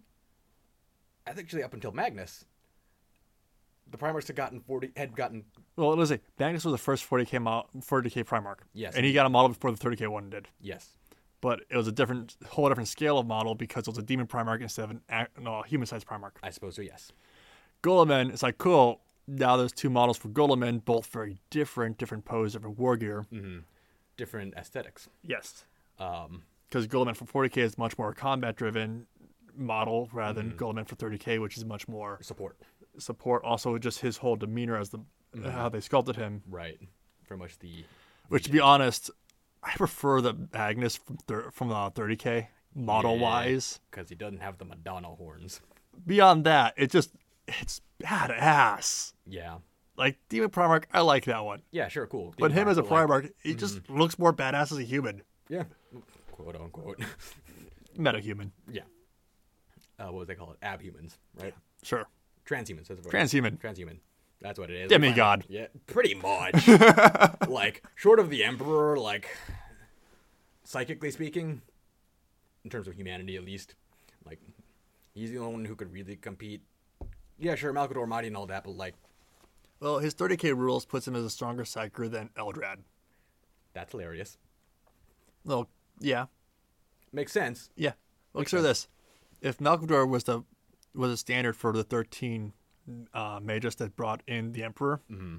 I think actually up until Magnus, the Primarchs had gotten forty, had gotten... Well, let's say Magnus was the first forty K mo- forty K Primarch. Yes. And he got a model before the thirty K one did. Yes. But it was a different, whole different scale of model because it was a demon Primarch instead of an ac- no, human-sized Primarch. I suppose so, yes. Gulaman, it's like, cool. Now there's two models for Gulaman, both very different, different pose, different war gear. Mm-hmm. Different aesthetics. Yes. Um, Because Gulaman for forty K is much more combat-driven model rather than Gulaman for thirty K, which is much more support. support. Also, just his whole demeanor as the how they sculpted him. Right. Very much the... Which, to be honest, I prefer the Magnus from thir- from the thirty K model-wise. Because he doesn't have the Madonna horns. Beyond that, it just it's badass. Yeah. Like Demon Primarch, I like that one. Yeah, sure, cool. But him as a like, Primarch, he just looks more badass as a human. Yeah. Quote unquote. Meta-human. Yeah. Uh, what do they call it? Abhumans, right? Sure. Transhumans. That's what Transhuman. Transhuman. That's what it is. Demigod. Yeah, pretty much. Like, short of the Emperor, like, psychically speaking, in terms of humanity at least, like, he's the only one who could really compete. Yeah, sure, Malkador mighty and all that, but, like, Well, his thirty K rules puts him as a stronger psyker than Eldrad. that's hilarious. Well, yeah. Makes sense. Yeah. Well, Makes consider sense. this. If Malkador was the was a standard for the thirteen uh, mages that brought in the Emperor, Mm-hmm.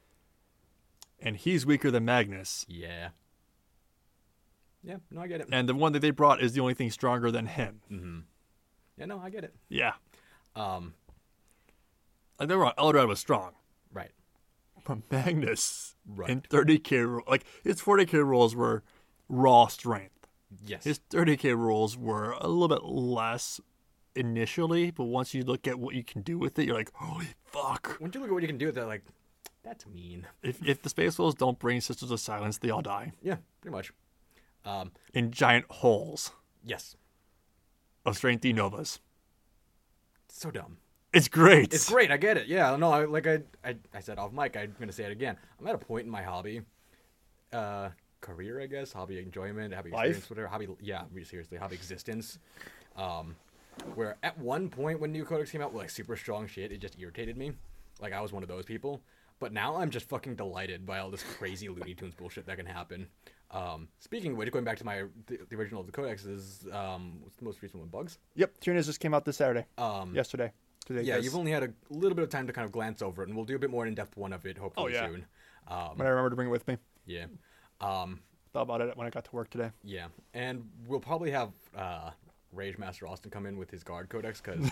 and he's weaker than Magnus, Yeah. Yeah, no, I get it. and the one that they brought is the only thing stronger than him. Mm-hmm. Yeah, no, I get it. Yeah. Um, Like, they're wrong. Eldrad was strong. right. But Magnus Right. in thirty K, ru- like, his forty K rules were raw strength. Yes. His thirty K rules were a little bit less initially, but once you look at what you can do with it, you're like, holy fuck. When you look at what you can do with that, like, that's mean. If, if the Space Wolves don't bring Sisters of Silence, they all die. Yeah, pretty much. Um, In giant holes yes. of strength D Novas. So dumb. It's great. It's great. I get it. Yeah. No. I, like I, I, I said off mic. I'm gonna say it again. I'm at a point in my hobby, uh, career, I guess, hobby enjoyment, hobby Life? experience, whatever. Hobby. Yeah. Really seriously, hobby existence. Um, where at one point when New Codex came out with like super strong shit, it just irritated me. Like, I was one of those people. But now I'm just fucking delighted by all this crazy Looney Tunes bullshit that can happen. Um, speaking of which, going back to my the, the original of the Codex is um, what's the most recent one? Bugs. Yep, Tyranids just came out this Saturday. Um, yesterday. Today. Yeah, guys. you've only had a little bit of time to kind of glance over it, and we'll do a bit more in depth one of it hopefully Oh, yeah. soon. Um, When I remember to bring it with me. yeah. Um, Thought about it when I got to work today. yeah, and we'll probably have uh, Rage Master Austin come in with his guard codex because,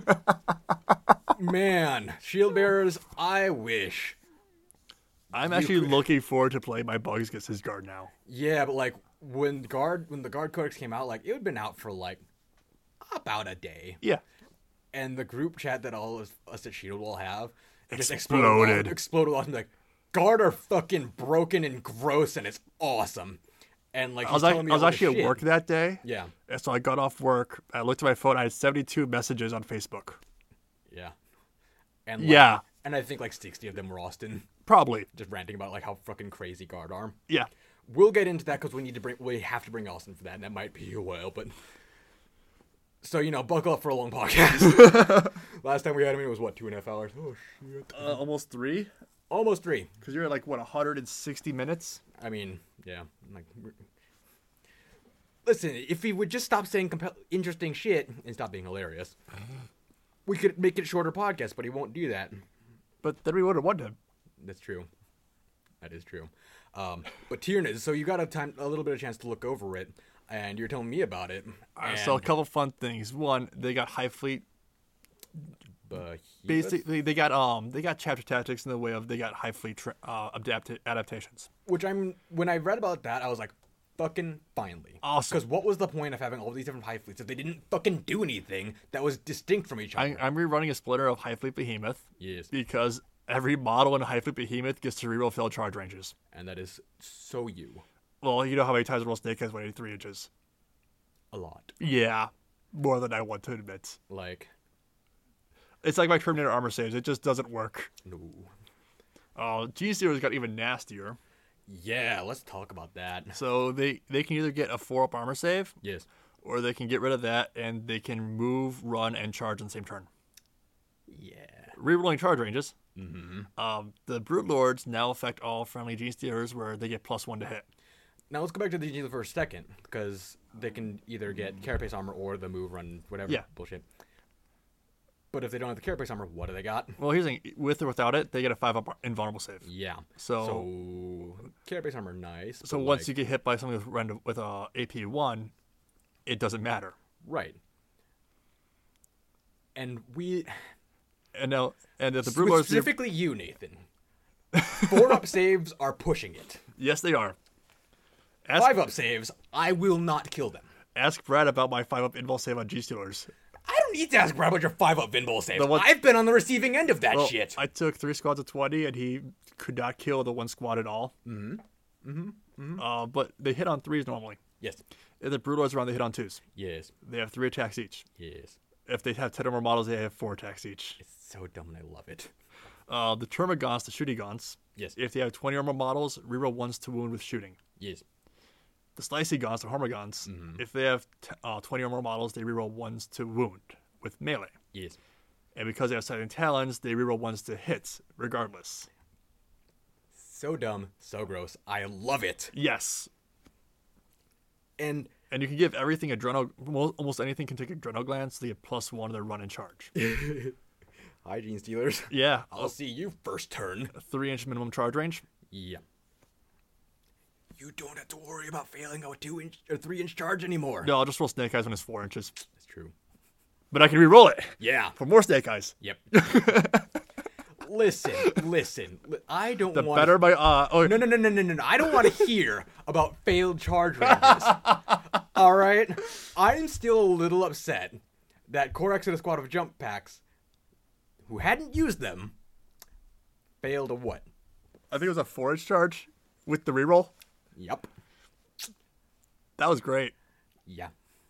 man, shield bearers, I wish. I'm You actually could- looking forward to playing my Bugs against his guard now. Yeah, but like when guard when the guard codex came out, like it had been out for like about a day, Yeah. and the group chat that all of us at Shield Wall have it just Exploded. exploded, exploded off and like guard are fucking broken and gross, and it's awesome. And like I he's was, like, telling me I was all this actually at shit. work that day. Yeah, And so I got off work. I looked at my phone. I had seventy-two messages on Facebook. yeah, and like, Yeah. and I think like sixty of them were Austin. Probably. Just ranting about like how fucking crazy guard are. Yeah. We'll get into that because we need to bring we have to bring Austin for that, and that might be a while. But so you know, buckle up for a long podcast. Last time we had him, it was what two and a half hours. Oh shit! Uh, almost three? Almost three. Because you're at like, what, one hundred sixty minutes? I mean, yeah. Like, we're- listen, if he would just stop saying compel- interesting shit and stop being hilarious, we could make it shorter podcast. But he won't do that. But then we would have won him. That's true. That is true. Um, but Tyranids, so you got a time, a little bit of chance to look over it, and you're telling me about it. I and, saw a couple fun things. One, they got High Fleet. Behemoth? Basically, they got um, they got chapter tactics in the way of they got High Fleet tra- uh, adapt- adaptations. Which I'm when I read about that, I was like, fucking finally. Awesome. Because what was the point of having all these different high fleets if they didn't fucking do anything that was distinct from each other? I, I'm rerunning a splitter of High Fleet Behemoth. Yes. Because every model in High Fleet Behemoth gets to reroll failed charge ranges. And that is so you. Well, you know how many times I roll Snake Eyes one eighty-three inches? A lot. Yeah. More than I want to admit. Like, It's like my Terminator armor saves. It just doesn't work. no. Uh, G-Series got even nastier. Yeah, let's talk about that. So they, they can either get a four-up armor save, Yes. or they can get rid of that, and they can move, run, and charge in the same turn. Yeah. Rerolling charge ranges. Mm-hmm. Um, the Brood Lords now affect all friendly G-Stealers where they get plus one to hit. Now let's go back to the G for a second, because they can either get Carapace armor or the move, run, whatever Yeah. bullshit. But if they don't have the Carapace armor, what do they got? Well, here's the thing. With or without it, they get a five-up invulnerable save. Yeah. So, So, Carapace armor, nice. so but, once like, you get hit by something with random, with a A P one, it doesn't matter. Right. And we... And now, and if the Brood Lords, Specifically you, Nathan. Four-up saves are pushing it. yes, they are. Ask, Five-up saves, I will not kill them. ask Brad about my five-up invul save on G-Stealers. I don't need to ask Brad about your five-up Vinball saves. The one- I've been on the receiving end of that Well, shit. I took three squads of twenty, and he could not kill the one squad at all. Mm-hmm. Mm-hmm. Mm-hmm. Uh, but they hit on threes normally. Yes. If the Brood Lords are on, they hit on twos. Yes. They have three attacks each. Yes. If they have ten or more models, they have four attacks each. It's so dumb and I love it. Uh, the Termagants, the shooty gaunts, Yes. if they have twenty or more models, reroll ones to wound with shooting. Yes. The Slicey gaunts, the Hormagaunts, Mhm. if they have t- uh, twenty or more models, they reroll ones to wound with melee. Yes. And because they have Silent Talons, they reroll ones to hits, regardless. So dumb, so gross. I love it. Yes. And And you can give everything adrenal, mo- almost anything can take adrenal glands, so they get plus one to their run and charge. hygiene stealers. Yeah. I'll see you first turn. A three inch minimum charge range. Yeah. You don't have to worry about failing a two inch or three inch charge anymore. No, I'll just roll Snake Eyes when it's four inches. That's true. But I can reroll it Yeah. for more Snake Eyes. Yep. listen, listen. li- I don't The want better my uh oh No, no, no, no, no, no, no. I don't want to hear about failed charge ranges. All right? I'm still a little upset that Corax and a squad of jump packs who hadn't used them failed a what? I think it was a four inch charge with the reroll. Yep. That was great. Yeah.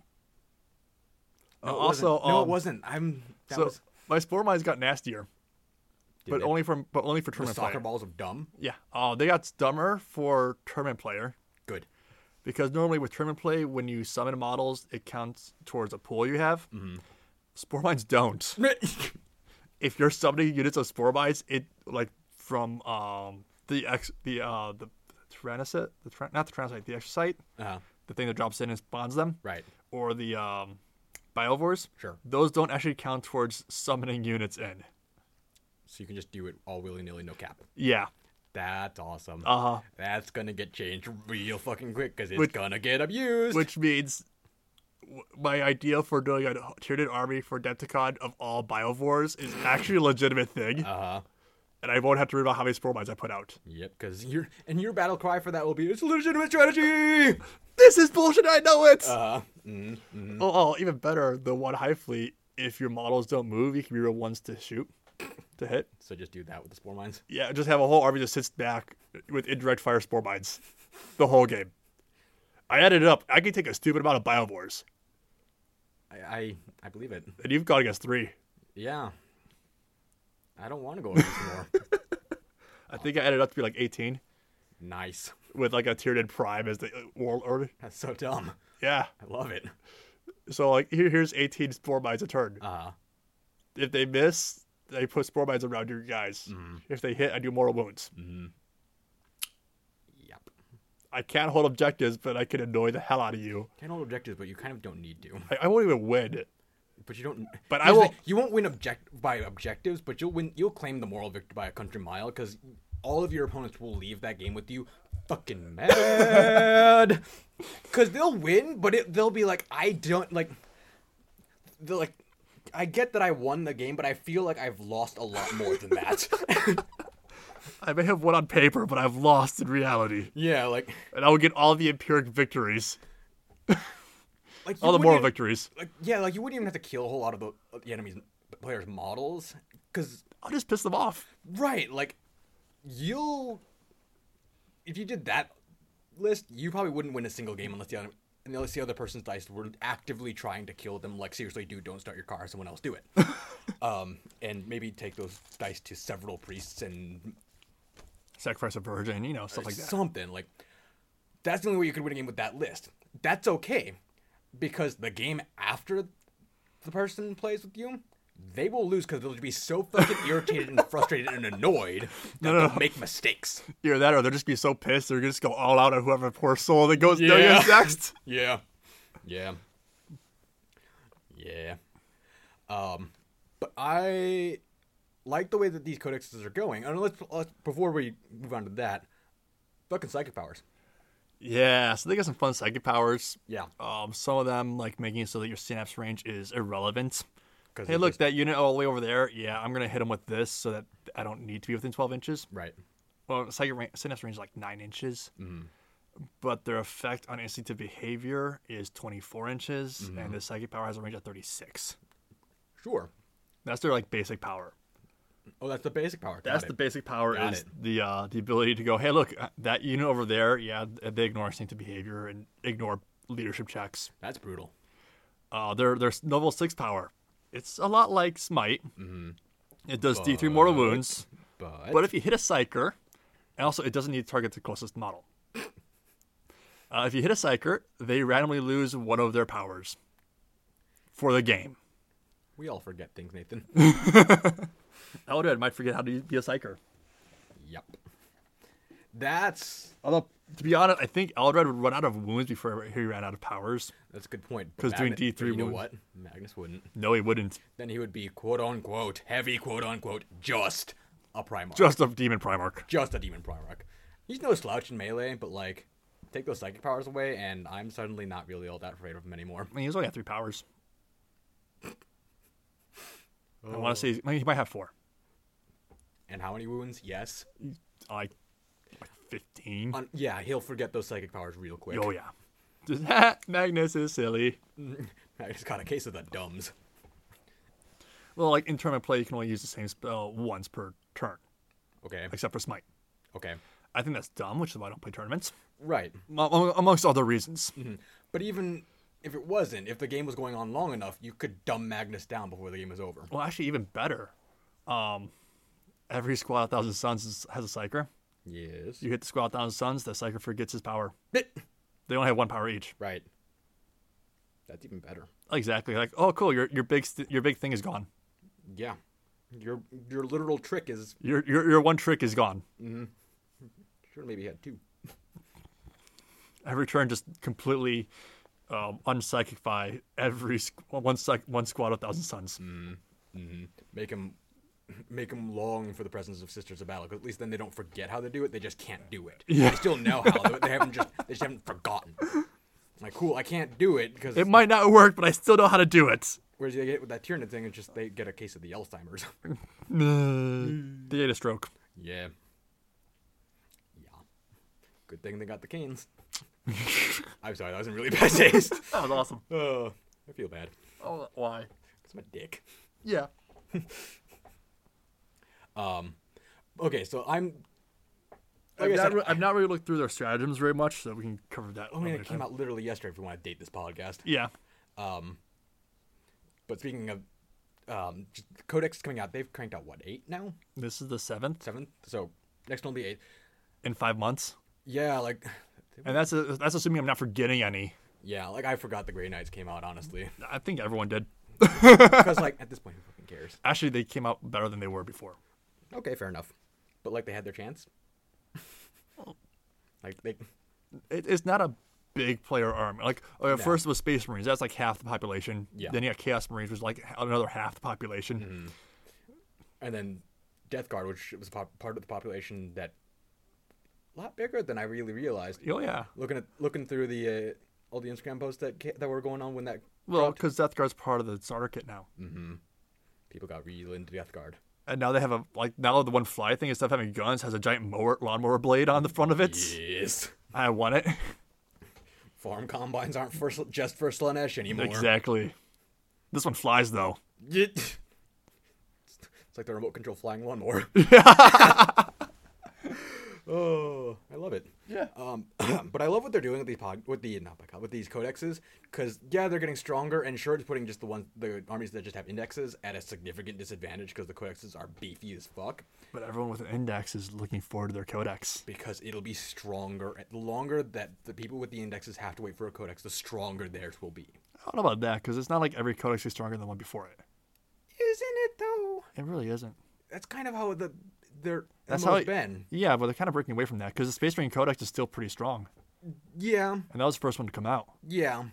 Uh, No, it also, wasn't. no, it um, wasn't. I'm. That so was. my Spore Mines got nastier, Did but they- only from but only for the tournament soccer player. balls of dumb. Yeah. Uh, they got dumber for tournament player Good. because normally with tournament play, when you summon models, it counts towards a pool you have. Mm-hmm. Spore Mines don't. if you're summoning units of spore mines, it like from um the ex the uh the Tyrannocyte, the tra- not the Tyrannocyte, the Exocyte, Uh-huh. the thing that drops in and spawns them, Right. or the um Biovores. Sure. Those don't actually count towards summoning units in. So you can just do it all willy-nilly, no cap. Yeah. That's awesome. Uh huh. That's gonna get changed real fucking quick because it's Which- gonna get abused. Which means w- my idea for doing a tiered army for Depticon of all Biovores is actually a legitimate thing, Uh-huh. and I won't have to worry about how many spore mines I put out. Yep, because your and your battle cry for that will be, it's a legitimate strategy! This is bullshit. I know it. Uh-huh. Mm, mm. Oh, oh, even better, the one high fleet. If your models don't move, you can reroll ones to shoot, to hit. So just do that with the spore mines. Yeah, just have a whole army that sits back with indirect fire spore mines, the whole game. I added it up. I can take a stupid amount of Biovores, I, I I believe it. and you've gone against three. Yeah. I don't want to go against more. I think I added up to be like eighteen, Nice. with like a tiered prime as the uh, world order. That's so dumb. Yeah. I love it. So like here, here's eighteen spore mines a turn. Uh-huh. If they miss, they put spore mines around your guys. If they hit, I do mortal wounds. Yep. I can't hold objectives, but I can annoy the hell out of you. Can't hold objectives, but you kind of don't need to. I, I won't even win. But you don't. But I here's the will- thing, You won't win object by objectives, but you'll win. You'll claim the moral victory by a country mile because all of your opponents will leave that game with you fucking mad. Because they'll win, but it, they'll be like, I don't like. They're like, I get that I won the game, but I feel like I've lost a lot more than that. I may have won on paper, but I've lost in reality. yeah, like, And I will get all the empiric victories, like you all the wouldn't moral even- victories. Like, yeah, like you wouldn't even have to kill a whole lot of the, the enemy's players' models, because I'll just piss them off. right, like you'll if you did that list, you probably wouldn't win a single game unless the other unless the other person's dice were actively trying to kill them. Like, seriously, dude, don't start your car. Someone else do it. um, and maybe take those dice to several priests and Sacrifice a virgin, you know, stuff like that. something like. That's the only way you could win a game with that list. That's okay, because the game after the person plays with you, they will lose because they'll be so fucking irritated and frustrated and annoyed that No, no, they'll no. make mistakes. Either that or they'll just be so pissed they're just go all out on whoever poor soul that goes Yeah. yeah. next. Yeah. Yeah. Yeah. Um, but I like the way that these codexes are going. And let's, let's before we move on to that, fucking psychic powers. Yeah, so they got some fun psychic powers. Yeah. Um, some of them like making it so that your synapse range is irrelevant. 'Cause Hey, it's look, just- that unit all the way over there. Yeah, I'm gonna hit them with this so that I don't need to be within twelve inches. Right. Well, psychic range, synapse range is like nine inches, but their effect on instinctive behavior is twenty-four inches, and the psychic power has a range of thirty-six. Sure. That's their like basic power. Oh, that's the basic power. Got That's it. the basic power Got is it. the uh, the ability to go, hey, look, uh, that unit over there, yeah, they ignore instinctive behavior and ignore leadership checks. That's brutal. Uh, their their level six power, it's a lot like Smite. It does D three mortal wounds, But, but if you hit a Psyker, and also it doesn't need to target the closest model. Uh, if you hit a Psyker, they randomly lose one of their powers for the game. we all forget things, Nathan. Eldred might forget how to be a Psyker. Yep. That's Although, to be honest, I think Eldred would run out of wounds before he ran out of powers. that's a good point. 'Cause doing Magna- D three you know wounds- what? Magnus wouldn't. No, he wouldn't. Then he would be quote unquote heavy quote unquote just a Primarch. Just a demon Primarch. just a demon Primarch. He's no slouch in melee, but like take those psychic powers away, and I'm suddenly not really all that afraid of him anymore. I mean, he's only got three powers. I want to say he's- I mean, he might have four. And how many wounds? Yes. Like, like fifteen. Un- yeah, he'll forget those psychic powers real quick. Oh, yeah. Magnus is silly. I just got a case of the dumbs. Well, like in tournament play, you can only use the same spell once per turn, Okay. except for Smite. Okay. I think that's dumb, which is why I don't play tournaments, Right. Am- amongst other reasons. But even if it wasn't, if the game was going on long enough, you could dumb Magnus down before the game was over. Well, actually, even better. Um, every squad of Thousand Suns is, has a Psyker. Yes. You hit the squad of Thousand Suns, the Psyker forgets his power. Bit. They only have one power each. Right. That's even better. Exactly. Like, oh, cool, your your big st- your big thing is gone. Yeah. Your your literal trick is... Your your your one trick is gone. Mm-hmm. Should have maybe had two. Every turn, just completely um, unpsychify every squ- one sec- one squad of Thousand Suns. Mm-hmm. Mm-hmm. Make them... Make them long for the presence of Sisters of Battle, because at least then they don't forget how to do it. They just can't do it. Yeah. They still know how to do it. They haven't just they just haven't forgotten. Like, cool, I can't do it because It might not work, but I still know how to do it. whereas you get with that Tyranid thing, it's just they get a case of the Alzheimer's. They ate a stroke. Yeah. Yeah. Good thing they got the canes. I'm sorry, that was in really bad taste. That was awesome. Oh, I feel bad. Oh, why? Because I'm a dick. Yeah. Um, okay, so I'm. Like I've, I not said, re- I've not really looked through their stratagems very much, so we can cover that. I mean, another it came time. out literally yesterday. If we want to date this podcast. Yeah. Um, but speaking of, um, just Codex is coming out. They've cranked out what, eight now? This is the seventh Seventh. So next one will be eight. in five months, Yeah, like. and that's a, that's assuming I'm not forgetting any. Yeah, like I forgot the Grey Knights came out. Honestly, I think everyone did. because like at this point, who fucking cares? Actually, they came out better than they were before. Okay, fair enough. But like they had their chance. Like they. It, it's not a big player army. Like uh, No. first it was Space Marines. That's like half the population. Yeah. Then you got Chaos Marines, which is like another half the population. Mm-hmm. And then Death Guard, which was pop- part of the population that a lot bigger than I really realized. Oh yeah. Looking at looking through the uh, all the Instagram posts that ca- that were going on when that. Well, dropped. because Death Guard's part of the starter kit now, Mm-hmm. People got real into Death Guard. and now they have a like now the one fly thing instead of having guns has a giant mower lawnmower blade on the front of it. Yes. I want it. Farm combines aren't for Sl- just for Slanesh anymore. Exactly. This one flies though. It- It's like the remote control flying lawnmower. Oh, I love it. Yeah. Um, but I love what they're doing with these pod, with the not pod, with these codexes, because yeah, they're getting stronger, and sure, it's putting just the ones the armies that just have indexes at a significant disadvantage because the codexes are beefy as fuck. But everyone with an index is looking forward to their codex. Because it'll be stronger. The longer that the people with the indexes have to wait for a codex, the stronger theirs will be. I don't know about that because it's not like every codex is stronger than the one before it. Isn't it though? It really isn't. That's kind of how the they're That's M O's how it- been. Yeah, but they're kind of breaking away from that because the Space Marine Codex is still pretty strong, Yeah, and that was the first one to come out. yeah.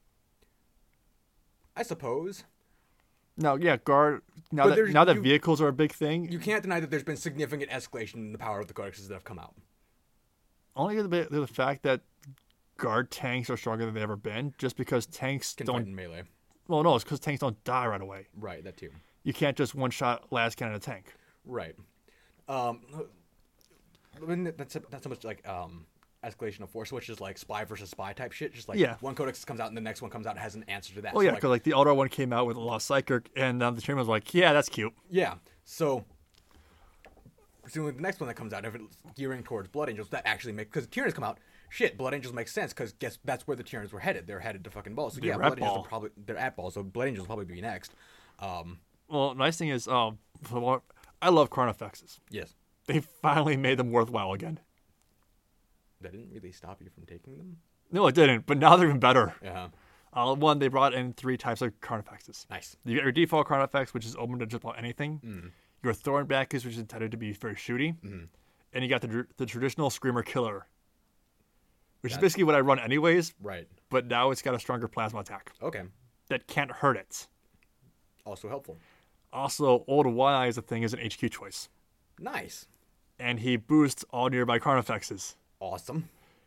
I suppose. Now, yeah, guard. Now But that there's- now that you- vehicles are a big thing, You can't deny that there's been significant escalation in the power of the codexes that have come out. only the, bit- the fact that guard tanks are stronger than they've ever been, just because tanks Can fight don't. in melee. Well, no, it's because tanks don't die right away. Right, that too. You can't just one shot last cannon a tank. Right. Um, when that's not so much like um escalation of force, which is like spy versus spy type shit. Just like Yeah. one codex comes out and the next one comes out and has an answer to that. Well, So, yeah, like, because like the Eldar one came out with a Lost Psychic, and um, the Chairman was like, "Yeah, that's cute." yeah. So, presumably the next one that comes out, if it's gearing towards Blood Angels, that actually makes because Tyranids come out. Shit, Blood Angels makes sense because guess that's where the Tyranids were headed. They're headed to fucking Ball. So They're yeah, at Blood Angels Ball. will probably they're at Ball. So Blood Angels will probably be next. Um, Well, nice thing is, um, for what- I love Carnifexes. yes, They finally made them worthwhile again. that didn't really stop you from taking them. No, it didn't, but now they're even better. Yeah, Uh, one, they brought in three types of Carnifexes. nice. You get your default Carnifex, which is open to just about anything. Mm. Your Thornbackers, which is intended to be very shooty. Mm. And you got the dr- the traditional Screamer Killer, which is That- basically what I run anyways, Right. but now it's got a stronger plasma attack Okay. that can't hurt it. Also helpful. Also, Old One Eye is a thing as an H Q choice. Nice. And he boosts all nearby Carnifexes. Awesome.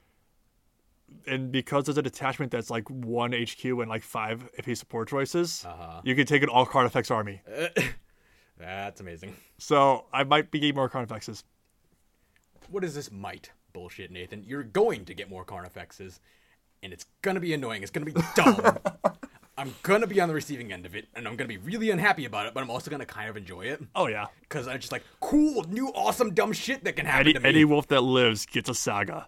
And because there's a detachment that's like one H Q and like five if he support choices, Uh-huh. you can take an all Carnifex army. That's amazing. So I might be getting more Carnifexes. What is this might bullshit, Nathan? You're going to get more Carnifexes, and it's gonna be annoying. It's gonna be dumb. I'm gonna be on the receiving end of it, and I'm gonna be really unhappy about it, but I'm also gonna kind of enjoy it. Oh yeah. Because I'm just like, cool, new awesome dumb shit that can happen Any, to me. any wolf that lives gets a saga.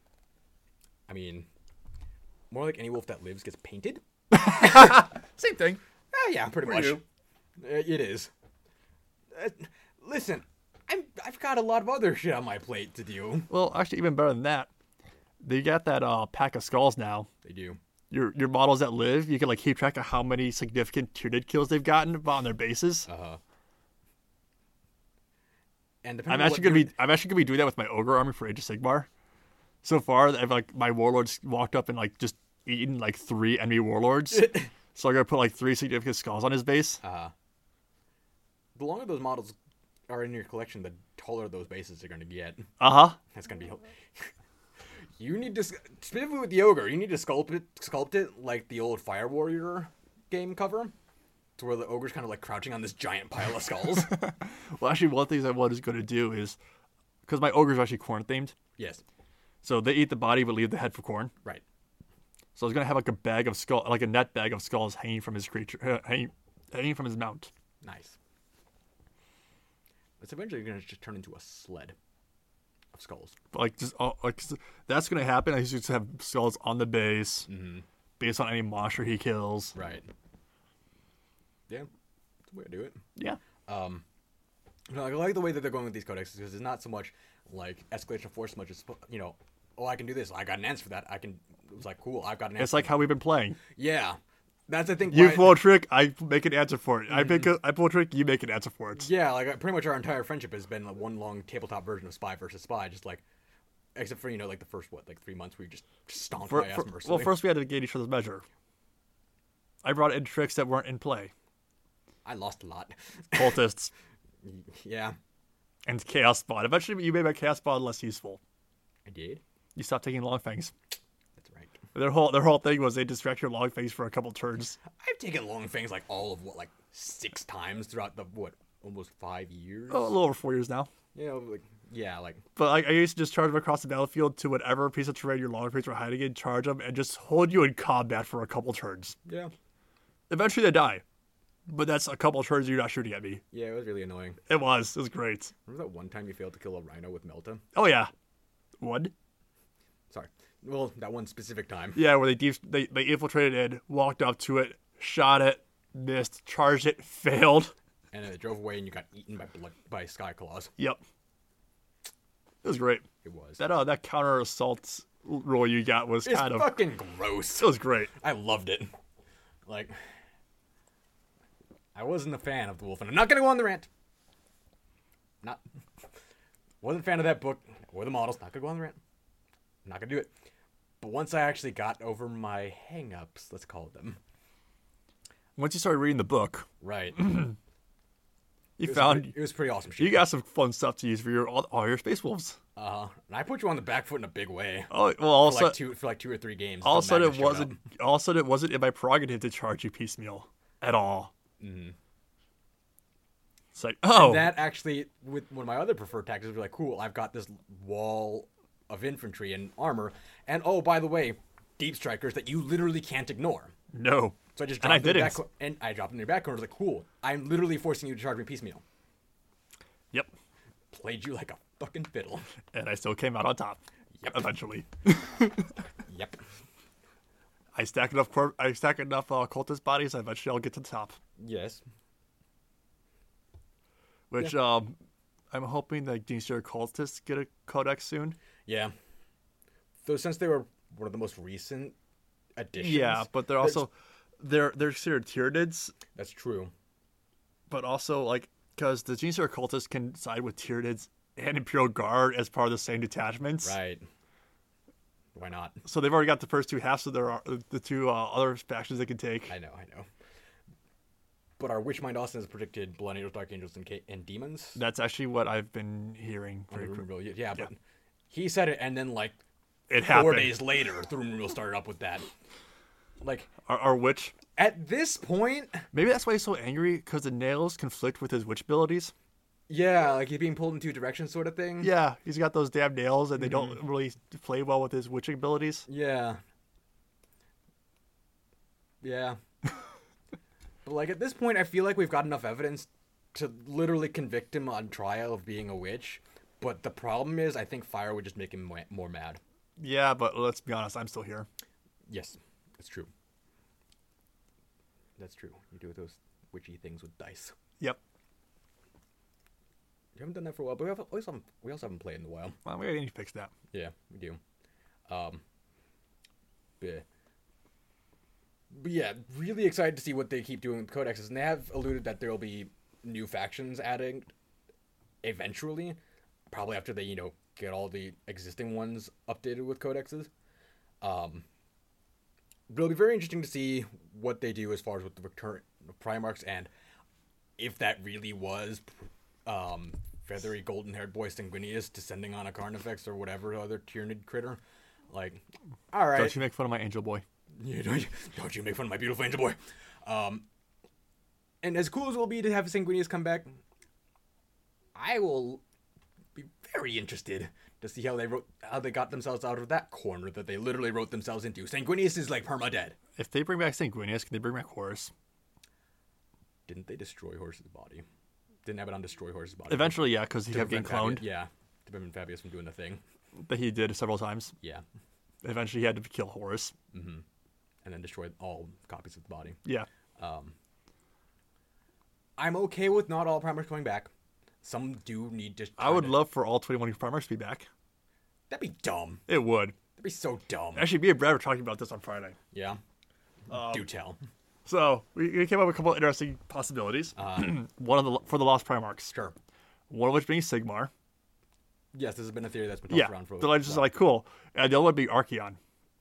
I mean, more like any wolf that lives gets painted? Same thing. Eh, yeah, pretty For much. you. Uh, It is. Uh, listen, I'm, I've got a lot of other shit on my plate to do. Well, actually, even better than that, they got that uh, pack of skulls now. They do. Your your models that live, you can like keep track of how many significant Tyranid kills they've gotten on their bases. Uh-huh. And depending I'm on actually what gonna your- be I'm actually gonna be doing that with my ogre army for Age of Sigmar. So far, I've like my warlords walked up and like just eaten like three enemy warlords. So I'm gonna put like three significant skulls on his base. Uh, the longer those models are in your collection, the taller those bases are going to get. Uh huh. That's going to be. You need to specifically with the ogre. You need to sculpt it, sculpt it like the old Fire Warrior game cover, to where the ogre's kind of like crouching on this giant pile of skulls. Well, actually, one thing I was gonna do is because my ogres are actually corn themed, Yes, so they eat the body but leave the head for corn. right. So I was gonna have like a bag of skull, like a net bag of skulls hanging from his creature, uh, hanging, hanging from his mount. Nice. It's eventually going to just turn into a sled of skulls. But like just uh, like that's gonna happen. I just have skulls on the base, Mm-hmm. based on any monster he kills. Right. Yeah, that's a way to do it. Yeah. Um, no, I like the way that they're going with these codexes because it's not so much like escalation of force, so much as you know, oh, I can do this. I got an answer for that. I can. It was like cool. I've got an answer. It's like how we've been playing. Yeah, that's I think. You why- pull a trick, I make an answer for it. I make a, I pull a trick, you make an answer for it. Yeah, like uh, pretty much our entire friendship has been like one long tabletop version of Spy versus Spy, just like, except for you know like the first what like three months we just stomped For- my ass for- mercilessly. well, first we had to gauge each other's measure. I brought in tricks that weren't in play. I lost a lot. Cultists Yeah, and Chaos Spawn. Eventually, you made my Chaos Spawn less useful. I did. You stopped taking long fangs. That's right. Their whole their whole thing was they distract your long fangs for a couple turns. I've taken long fangs like all of what like six times throughout the what almost five years. Oh, a little over four years now. You know, like yeah, like But like, I used to just charge them across the battlefield to whatever piece of terrain your long fangs were hiding in, charge them, and just hold you in combat for a couple turns. yeah, Eventually, they die. But that's a couple turns you're not shooting at me. yeah, it was really annoying. It was. It was great. Remember that one time you failed to kill a rhino with Melta? Oh, yeah. One? Sorry. Well, that one specific time. Yeah, where they, deep, they they infiltrated in, walked up to it, shot it, missed, charged it, failed. And then it drove away, and you got eaten by blood by sky claws. Yep. It was great. It was. That uh, that counter assault roll you got was It's kind of. fucking gross. It was great. I loved it. Like, I wasn't a fan of the wolf, and I'm not gonna go on the rant. Not. Wasn't a fan of that book or the models. Not gonna go on the rant. Not gonna do it. But once I actually got over my hang-ups, let's call them. Once you started reading the book, Right. you It was found pretty, it was pretty awesome shit. you got some fun stuff to use for your all, all your Space Wolves. Uh huh. And I put you on the back foot in a big way. Oh well, all For of a like sudden, two, for like two or three games. all of a until sudden Magnus it showed wasn't. up. All of a sudden it wasn't in my prerogative to charge you piecemeal at all. Mhm. It's like, oh, That actually, with one of my other preferred tactics, was like, cool, I've got this wall of infantry and armor, and oh, by the way, deep strikers that you literally can't ignore. no. So I just And I dropped them in the back didn't. cor- and I dropped them in your back corner. I was like, cool, I'm literally forcing you to charge me piecemeal. Yep. Played you like a fucking fiddle. And I still came out on top. Yep. Eventually, Yep. I stacked enough. Cor- I stacked enough uh, cultist bodies. Eventually, I'll get to the top. Yes. Which um, I'm hoping that Genestealer cultists get a codex soon. Yeah. So since they were one of the most recent additions. Yeah, but they're there's- also they're they're considered Tyranids, That's true. but also like because the Genestealer cultists can side with Tyranids and Imperial Guard as part of the same detachments. Right. Why not? So they've already got the first two halves of their the two uh, other factions they can take. I know, I know. But our Witchmind Austin has predicted Blood Angels, Dark Angels, and, Ca- and Demons. That's actually what I've been hearing. On the Very rumor quick. mill. Yeah, but he said it, and then like It four happened. days later, the rumor mill started up with that. Like Our, our witch. at this point, Maybe that's why he's so angry because the nails conflict with his witch abilities. yeah, like he's being pulled in two directions, sort of thing. Yeah, he's got those damn nails, and they Mm-hmm. don't really play well with his witching abilities. Yeah. Yeah. But like at this point, I feel like we've got enough evidence to literally convict him on trial of being a witch. But the problem is, I think fire would just make him mo- more mad. Yeah, but let's be honest, I'm still here. Yes, that's true. That's true. You do those witchy things with dice. Yep. You haven't done that for a while, but we, have, we, also, haven't, we also haven't played in a while. Well, we need to fix that. Yeah, we do. Um, yeah. But yeah, really excited to see what they keep doing with codexes, and they have alluded that there will be new factions adding eventually, probably after they, you know, get all the existing ones updated with codexes. Um, but it'll be very interesting to see what they do as far as with the return of Primarchs, and if that really was um, feathery golden-haired boy Sanguinius descending on a Carnifex or whatever other Tyranid critter. Like, all right. Don't you make fun of my angel boy. Yeah, don't, you, don't you make fun of my beautiful angel boy. Um, and as cool as it will be to have Sanguinius come back, I will be very interested to see how they wrote, how they got themselves out of that corner that they literally wrote themselves into. Sanguinius is like perma-dead. If they bring back Sanguinius, can they bring back Horus? Didn't they destroy Horus's body? Didn't Abaddon destroy Horus's body? Eventually, yeah, because he To kept getting prevent cloned. Fabius, yeah, to prevent Fabius from doing the thing. That he did several times. Yeah. Eventually, he had to kill Horus. Mm-hmm. And then destroy all copies of the body. Yeah. Um, I'm okay with not all Primarchs coming back. Some do need to... I would to, love for all twenty-one Primarchs to be back. That'd be dumb. It would. That'd be so dumb. Actually, me and Brad were talking about this on Friday. Yeah. Um, do tell. So, we, we came up with a couple of interesting possibilities. Uh, One of the for the Lost Primarchs. sure. One of which being Sigmar. Yes, this has been a theory that's been tossed Yeah. around for a The Legends while. are like, cool. And the other one being Archeon.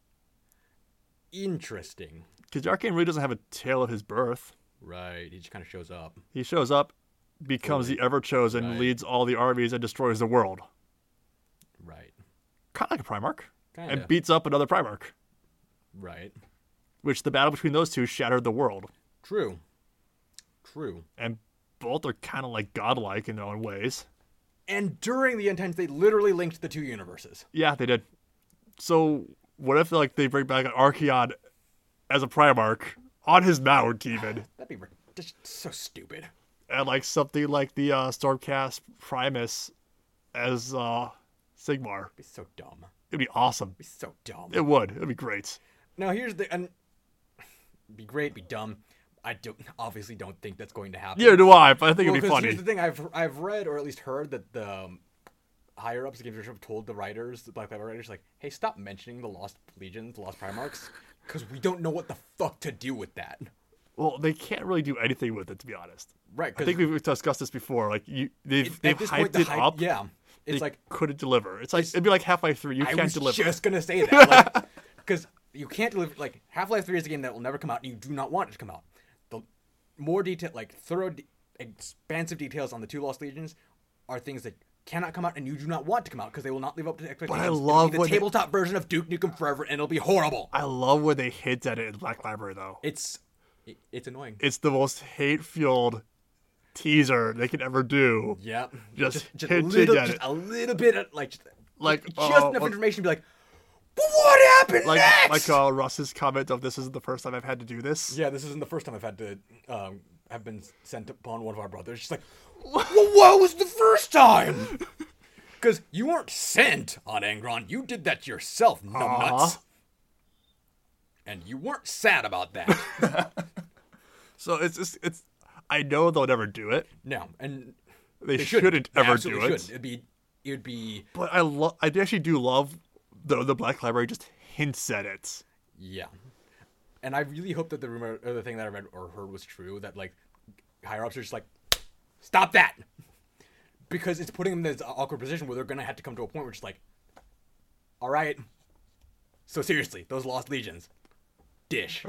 Interesting. Because Archeon really doesn't have a tale of his birth. Right. He just kind of shows up. He shows up, becomes Totally. the Ever-Chosen, Right. leads all the armies, and destroys the world. Right. Kind of like a Primarch. Kind And of. beats up another Primarch. Right. Which the battle between those two shattered the world. True. True. And both are kind of like godlike in their own ways. And during the Intense, they literally linked the two universes. Yeah, they did. So what if like they bring back an Archeon as a Primarch on his mount even, That'd be ri- just so stupid. and like something like the uh, Stormcast Primus as uh, Sigmar? It'd be so dumb. It'd be awesome. It'd be so dumb. It would. It'd be great. Now here's the and be great, be dumb. I don't obviously don't think that's going to happen. Yeah, do I? But I think Well, it'd be 'cause funny. here's the thing: I've I've read or at least heard that the um, higher ups of Games Workshop told the writers, the Black Label writers, like, "Hey, stop mentioning the Lost Legions, the Lost Primarchs, because we don't know what the fuck to do with that." Well, they can't really do anything with it, to be honest. Right? I think we've discussed this before. Like you, they've It- they've at this hyped point, the it hype- up. yeah, it's they like couldn't deliver. It's like it's- it'd be like Half-Life three. You I can't was deliver. just gonna say that, because you can't deliver. Like Half-Life three is a game that will never come out, and you do not want it to come out. The more detail, like thorough, de- expansive details on the two Lost Legions are things that cannot come out, and you do not want to come out because they will not live up to expectations. I It'll love be the when they- tabletop version of Duke Nukem Forever, and it'll be horrible. I love when they hint at it in Black Library, though. It's it, it's annoying. It's the most hate-fueled teaser they could ever do. Yeah, Just just, just a hinting little, at just it. a little bit, of, like just, Like, just uh, enough what- information to be like, but what happened Like next? like uh, Russ's comment of this isn't the first time I've had to do this. Yeah, this isn't the first time I've had to um, have been sent upon one of our brothers. She's like, well, what was the first time? Because you weren't sent on Angron. You did that yourself, numbnuts. Uh-huh. And you weren't sad about that. So it's just it's. I know they'll never do it. No, and They, they shouldn't, They ever do absolutely it. shouldn't. It'd be, it would be, But I love. I actually do love the the Black Library just hints at it. yeah. And I really hope that the rumor, or the thing that I read or heard was true, that, like, higher ups are just like, stop that! Because it's putting them in this awkward position where they're going to have to come to a point where it's like, all right, so seriously, those Lost Legions, dish.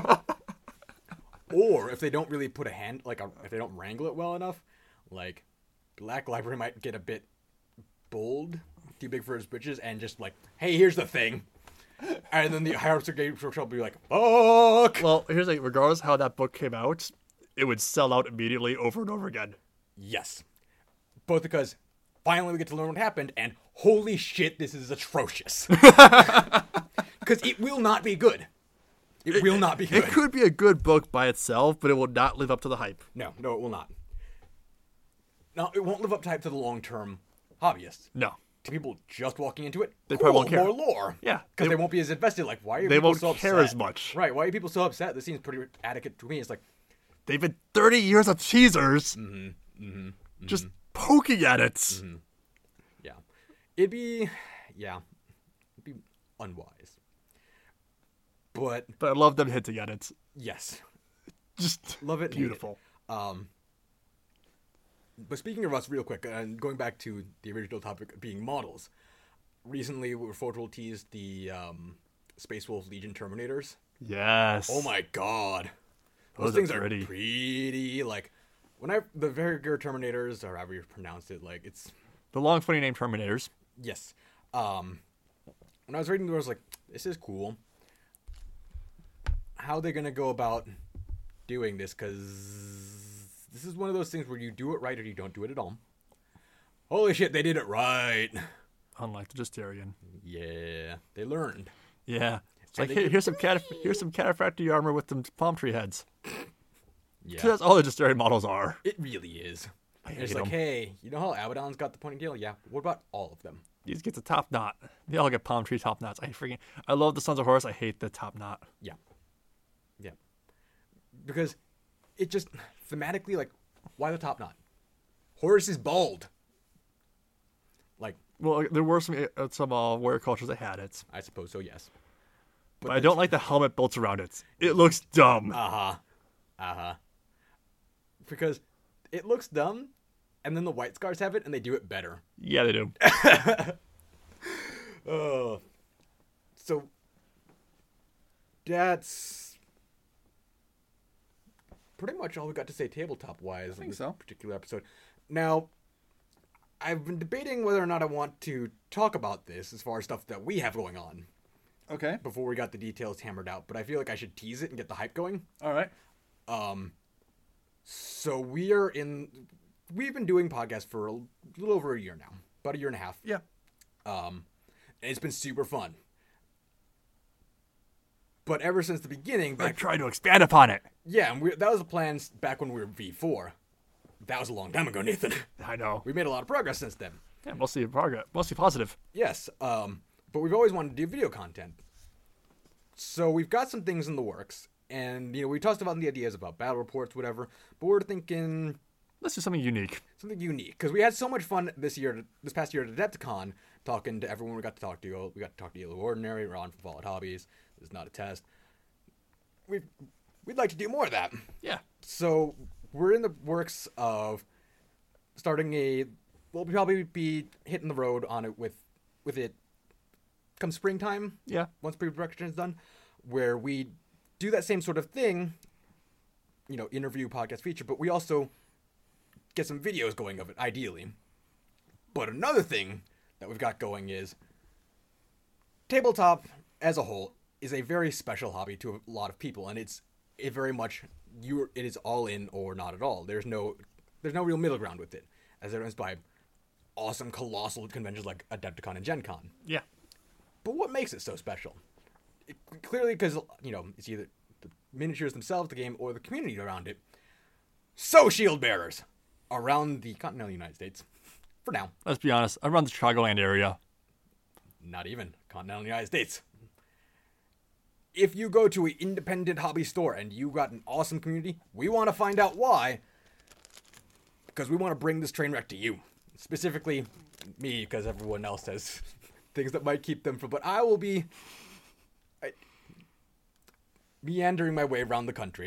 Or if they don't really put a hand, like, a, if they don't wrangle it well enough, like, Black Library might get a bit bold, too big for his britches, and just like, hey, here's the thing. And then the higher ups of Games Workshop will be like, fuck! Well, here's the thing. Regardless of how that book came out, it would sell out immediately over and over again. Yes. Both because finally we get to learn what happened, and holy shit, this is atrocious. Because it will not be good. It, will not be good. It could be a good book by itself, but it will not live up to the hype. No, no, it will not. No, it won't live up to hype to the long-term hobbyists. No. To people just walking into it, They cool, probably won't care. more lore. Yeah, Because they- they, won't be as invested. Like, why are they people won't so care upset? as much. Right, why are people so upset? This seems pretty adequate to me. It's like, They've been thirty years of teasers Mm-hmm. just poking at it. yeah. It'd be, yeah, it'd be unwise. But, But I love them hinting at it. yes. Just Love it. and hate it. beautiful. Um, But speaking of us, real quick, and going back to the original topic being models, recently we were photo teased the um, Space Wolf Legion Terminators. Yes. Oh my god. Those, Those things are are pretty. pretty. Like, when I, the Verger Terminators, or however you pronounce it, like, it's, The long, funny name Terminators. yes. Um, when I was reading those, I was like, this is cool. How are they going to go about doing this? Because this is one of those things where you do it right or you don't do it at all. Holy shit, they did it right. Unlike the Justarian. Yeah, they learned. Yeah. It's And like, they hey, could- here's some cataph- here's some cataphractii armor with some palm tree heads. Yeah, 'Cause that's all the Justarian models are. it really is. I And it's hate like, 'em. hey, you know how Abaddon's got the ponytail? Yeah, what about all of them? These get the top knot. They all get palm tree top knots. I freaking I love the Sons of Horus. I hate the top knot. Yeah. Yeah. Because it just, thematically, like, why the top knot? Horus is bald. Like, Well, there were some uh, some uh, warrior cultures that had it, I suppose so, yes. but, I don't like the helmet built around it. It looks dumb. Uh-huh. Uh-huh. Because it looks dumb, and then the White Scars have it, and they do it better. Yeah, they do. Oh. So, that's pretty much all we got to say tabletop-wise in think this so. particular episode. Now, I've been debating whether or not I want to talk about this as far as stuff that we have going on Okay. before we got the details hammered out, but I feel like I should tease it and get the hype going. All right. Um, so we are in, we've been doing podcasts for a little over a year now, about a year and a half. Yeah. Um, and it's been super fun. But ever since the beginning, I back, tried to expand upon it. yeah, and we, that was the plan back when we were V four. That was a long time ago, Nathan. I know. We made a lot of progress since then. Yeah, mostly progress, mostly positive. Yes, um, but we've always wanted to do video content. So we've got some things in the works, and you know we talked about the ideas about battle reports, whatever. But we're thinking Let's do something unique. something unique because we had so much fun this year, this past year at Adepticon, talking to everyone we got to talk to. We got to talk to Yellow Ordinary, Ron from Fallout Hobbies. This is not a test. We we'd like to do more of that. Yeah. So we're in the works of starting a. We'll probably be hitting the road on it with with it come springtime. Yeah. Once pre-production is done, where we do that same sort of thing. You know, interview, podcast, feature, but we also get some videos going of it, ideally. But another thing that we've got going is tabletop as a whole is a very special hobby to a lot of people, and it's it very much you it is all in or not at all. There's no there's no real middle ground with it, as evidenced by awesome colossal conventions like Adepticon and Gen Con. Yeah. But what makes it so special? It, clearly, because you know it's either the miniatures themselves, the game, or the community around it. So shield bearers around the continental United States, for now, Let's be honest. I run the Chicagoland area. not even continental United States. If you go to an independent hobby store and you got an awesome community, we want to find out why. Because we want to bring this train wreck to you. Specifically, me, because everyone else has things that might keep them from. But I will be I, meandering my way around the country.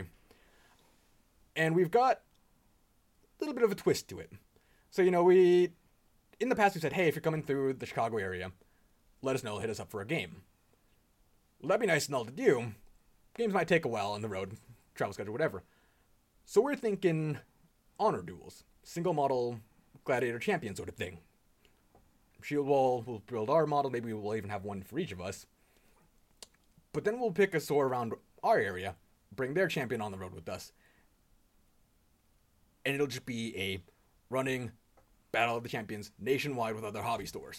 And we've got a little bit of a twist to it. So, you know, we, in the past, we said, hey, if you're coming through the Chicago area, let us know, hit us up for a game. Well, that'd be nice and all to do. Games might take a while on the road, travel schedule, whatever. So we're thinking honor duels, single model gladiator champion sort of thing. Shield Wall will build our model, maybe we'll even have one for each of us. But then we'll pick a store around our area, bring their champion on the road with us. And it'll just be a running Battle of the Champions nationwide with other hobby stores.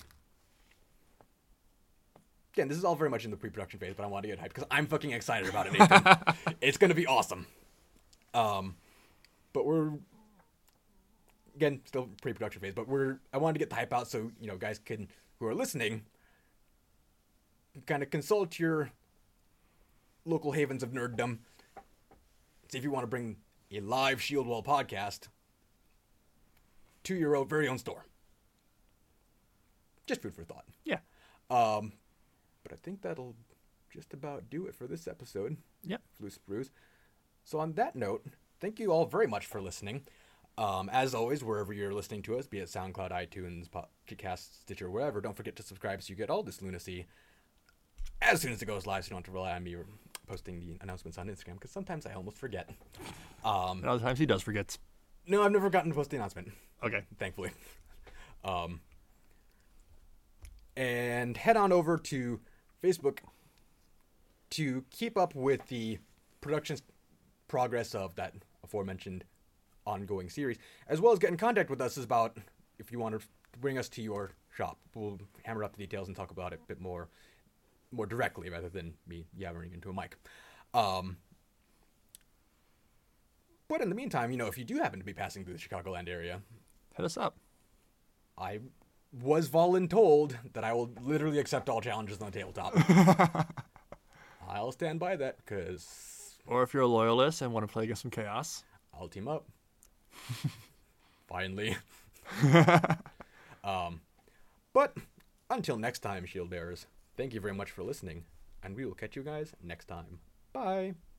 Again, this is all very much in the pre-production phase, but I want to get hyped because I'm fucking excited about it, Nathan. It's going to be awesome. Um, but we're, again, still pre-production phase, but we're, I wanted to get the hype out so, you know, guys can, who are listening, kind of consult your local havens of nerddom. See if you want to bring a live Shield Wall podcast to your own, very own store. Just food for thought. Yeah. Um, but I think that'll just about do it for this episode. Yep. Loose Brews. So on that note, thank you all very much for listening. Um, as always, wherever you're listening to us, be it SoundCloud, iTunes, Podcast, Stitcher, wherever, don't forget to subscribe so you get all this lunacy as soon as it goes live, so you don't have to rely on me posting the announcements on Instagram, because sometimes I almost forget. Um, and other times he does forget. No, I've never gotten to post the announcement. Okay. Thankfully. Um, and head on over to Facebook to keep up with the production progress of that aforementioned ongoing series, as well as get in contact with us about if you want to bring us to your shop. We'll hammer out the details and talk about it a bit more more directly rather than me yammering into a mic. Um, but in the meantime, you know, if you do happen to be passing through the Chicagoland area, hit us up. I was voluntold that I will literally accept all challenges on the tabletop. I'll stand by that, because... Or if you're a loyalist and want to play against some chaos, I'll team up. Finally. um, but until next time, Shield Bearers, thank you very much for listening, and we will catch you guys next time. Bye.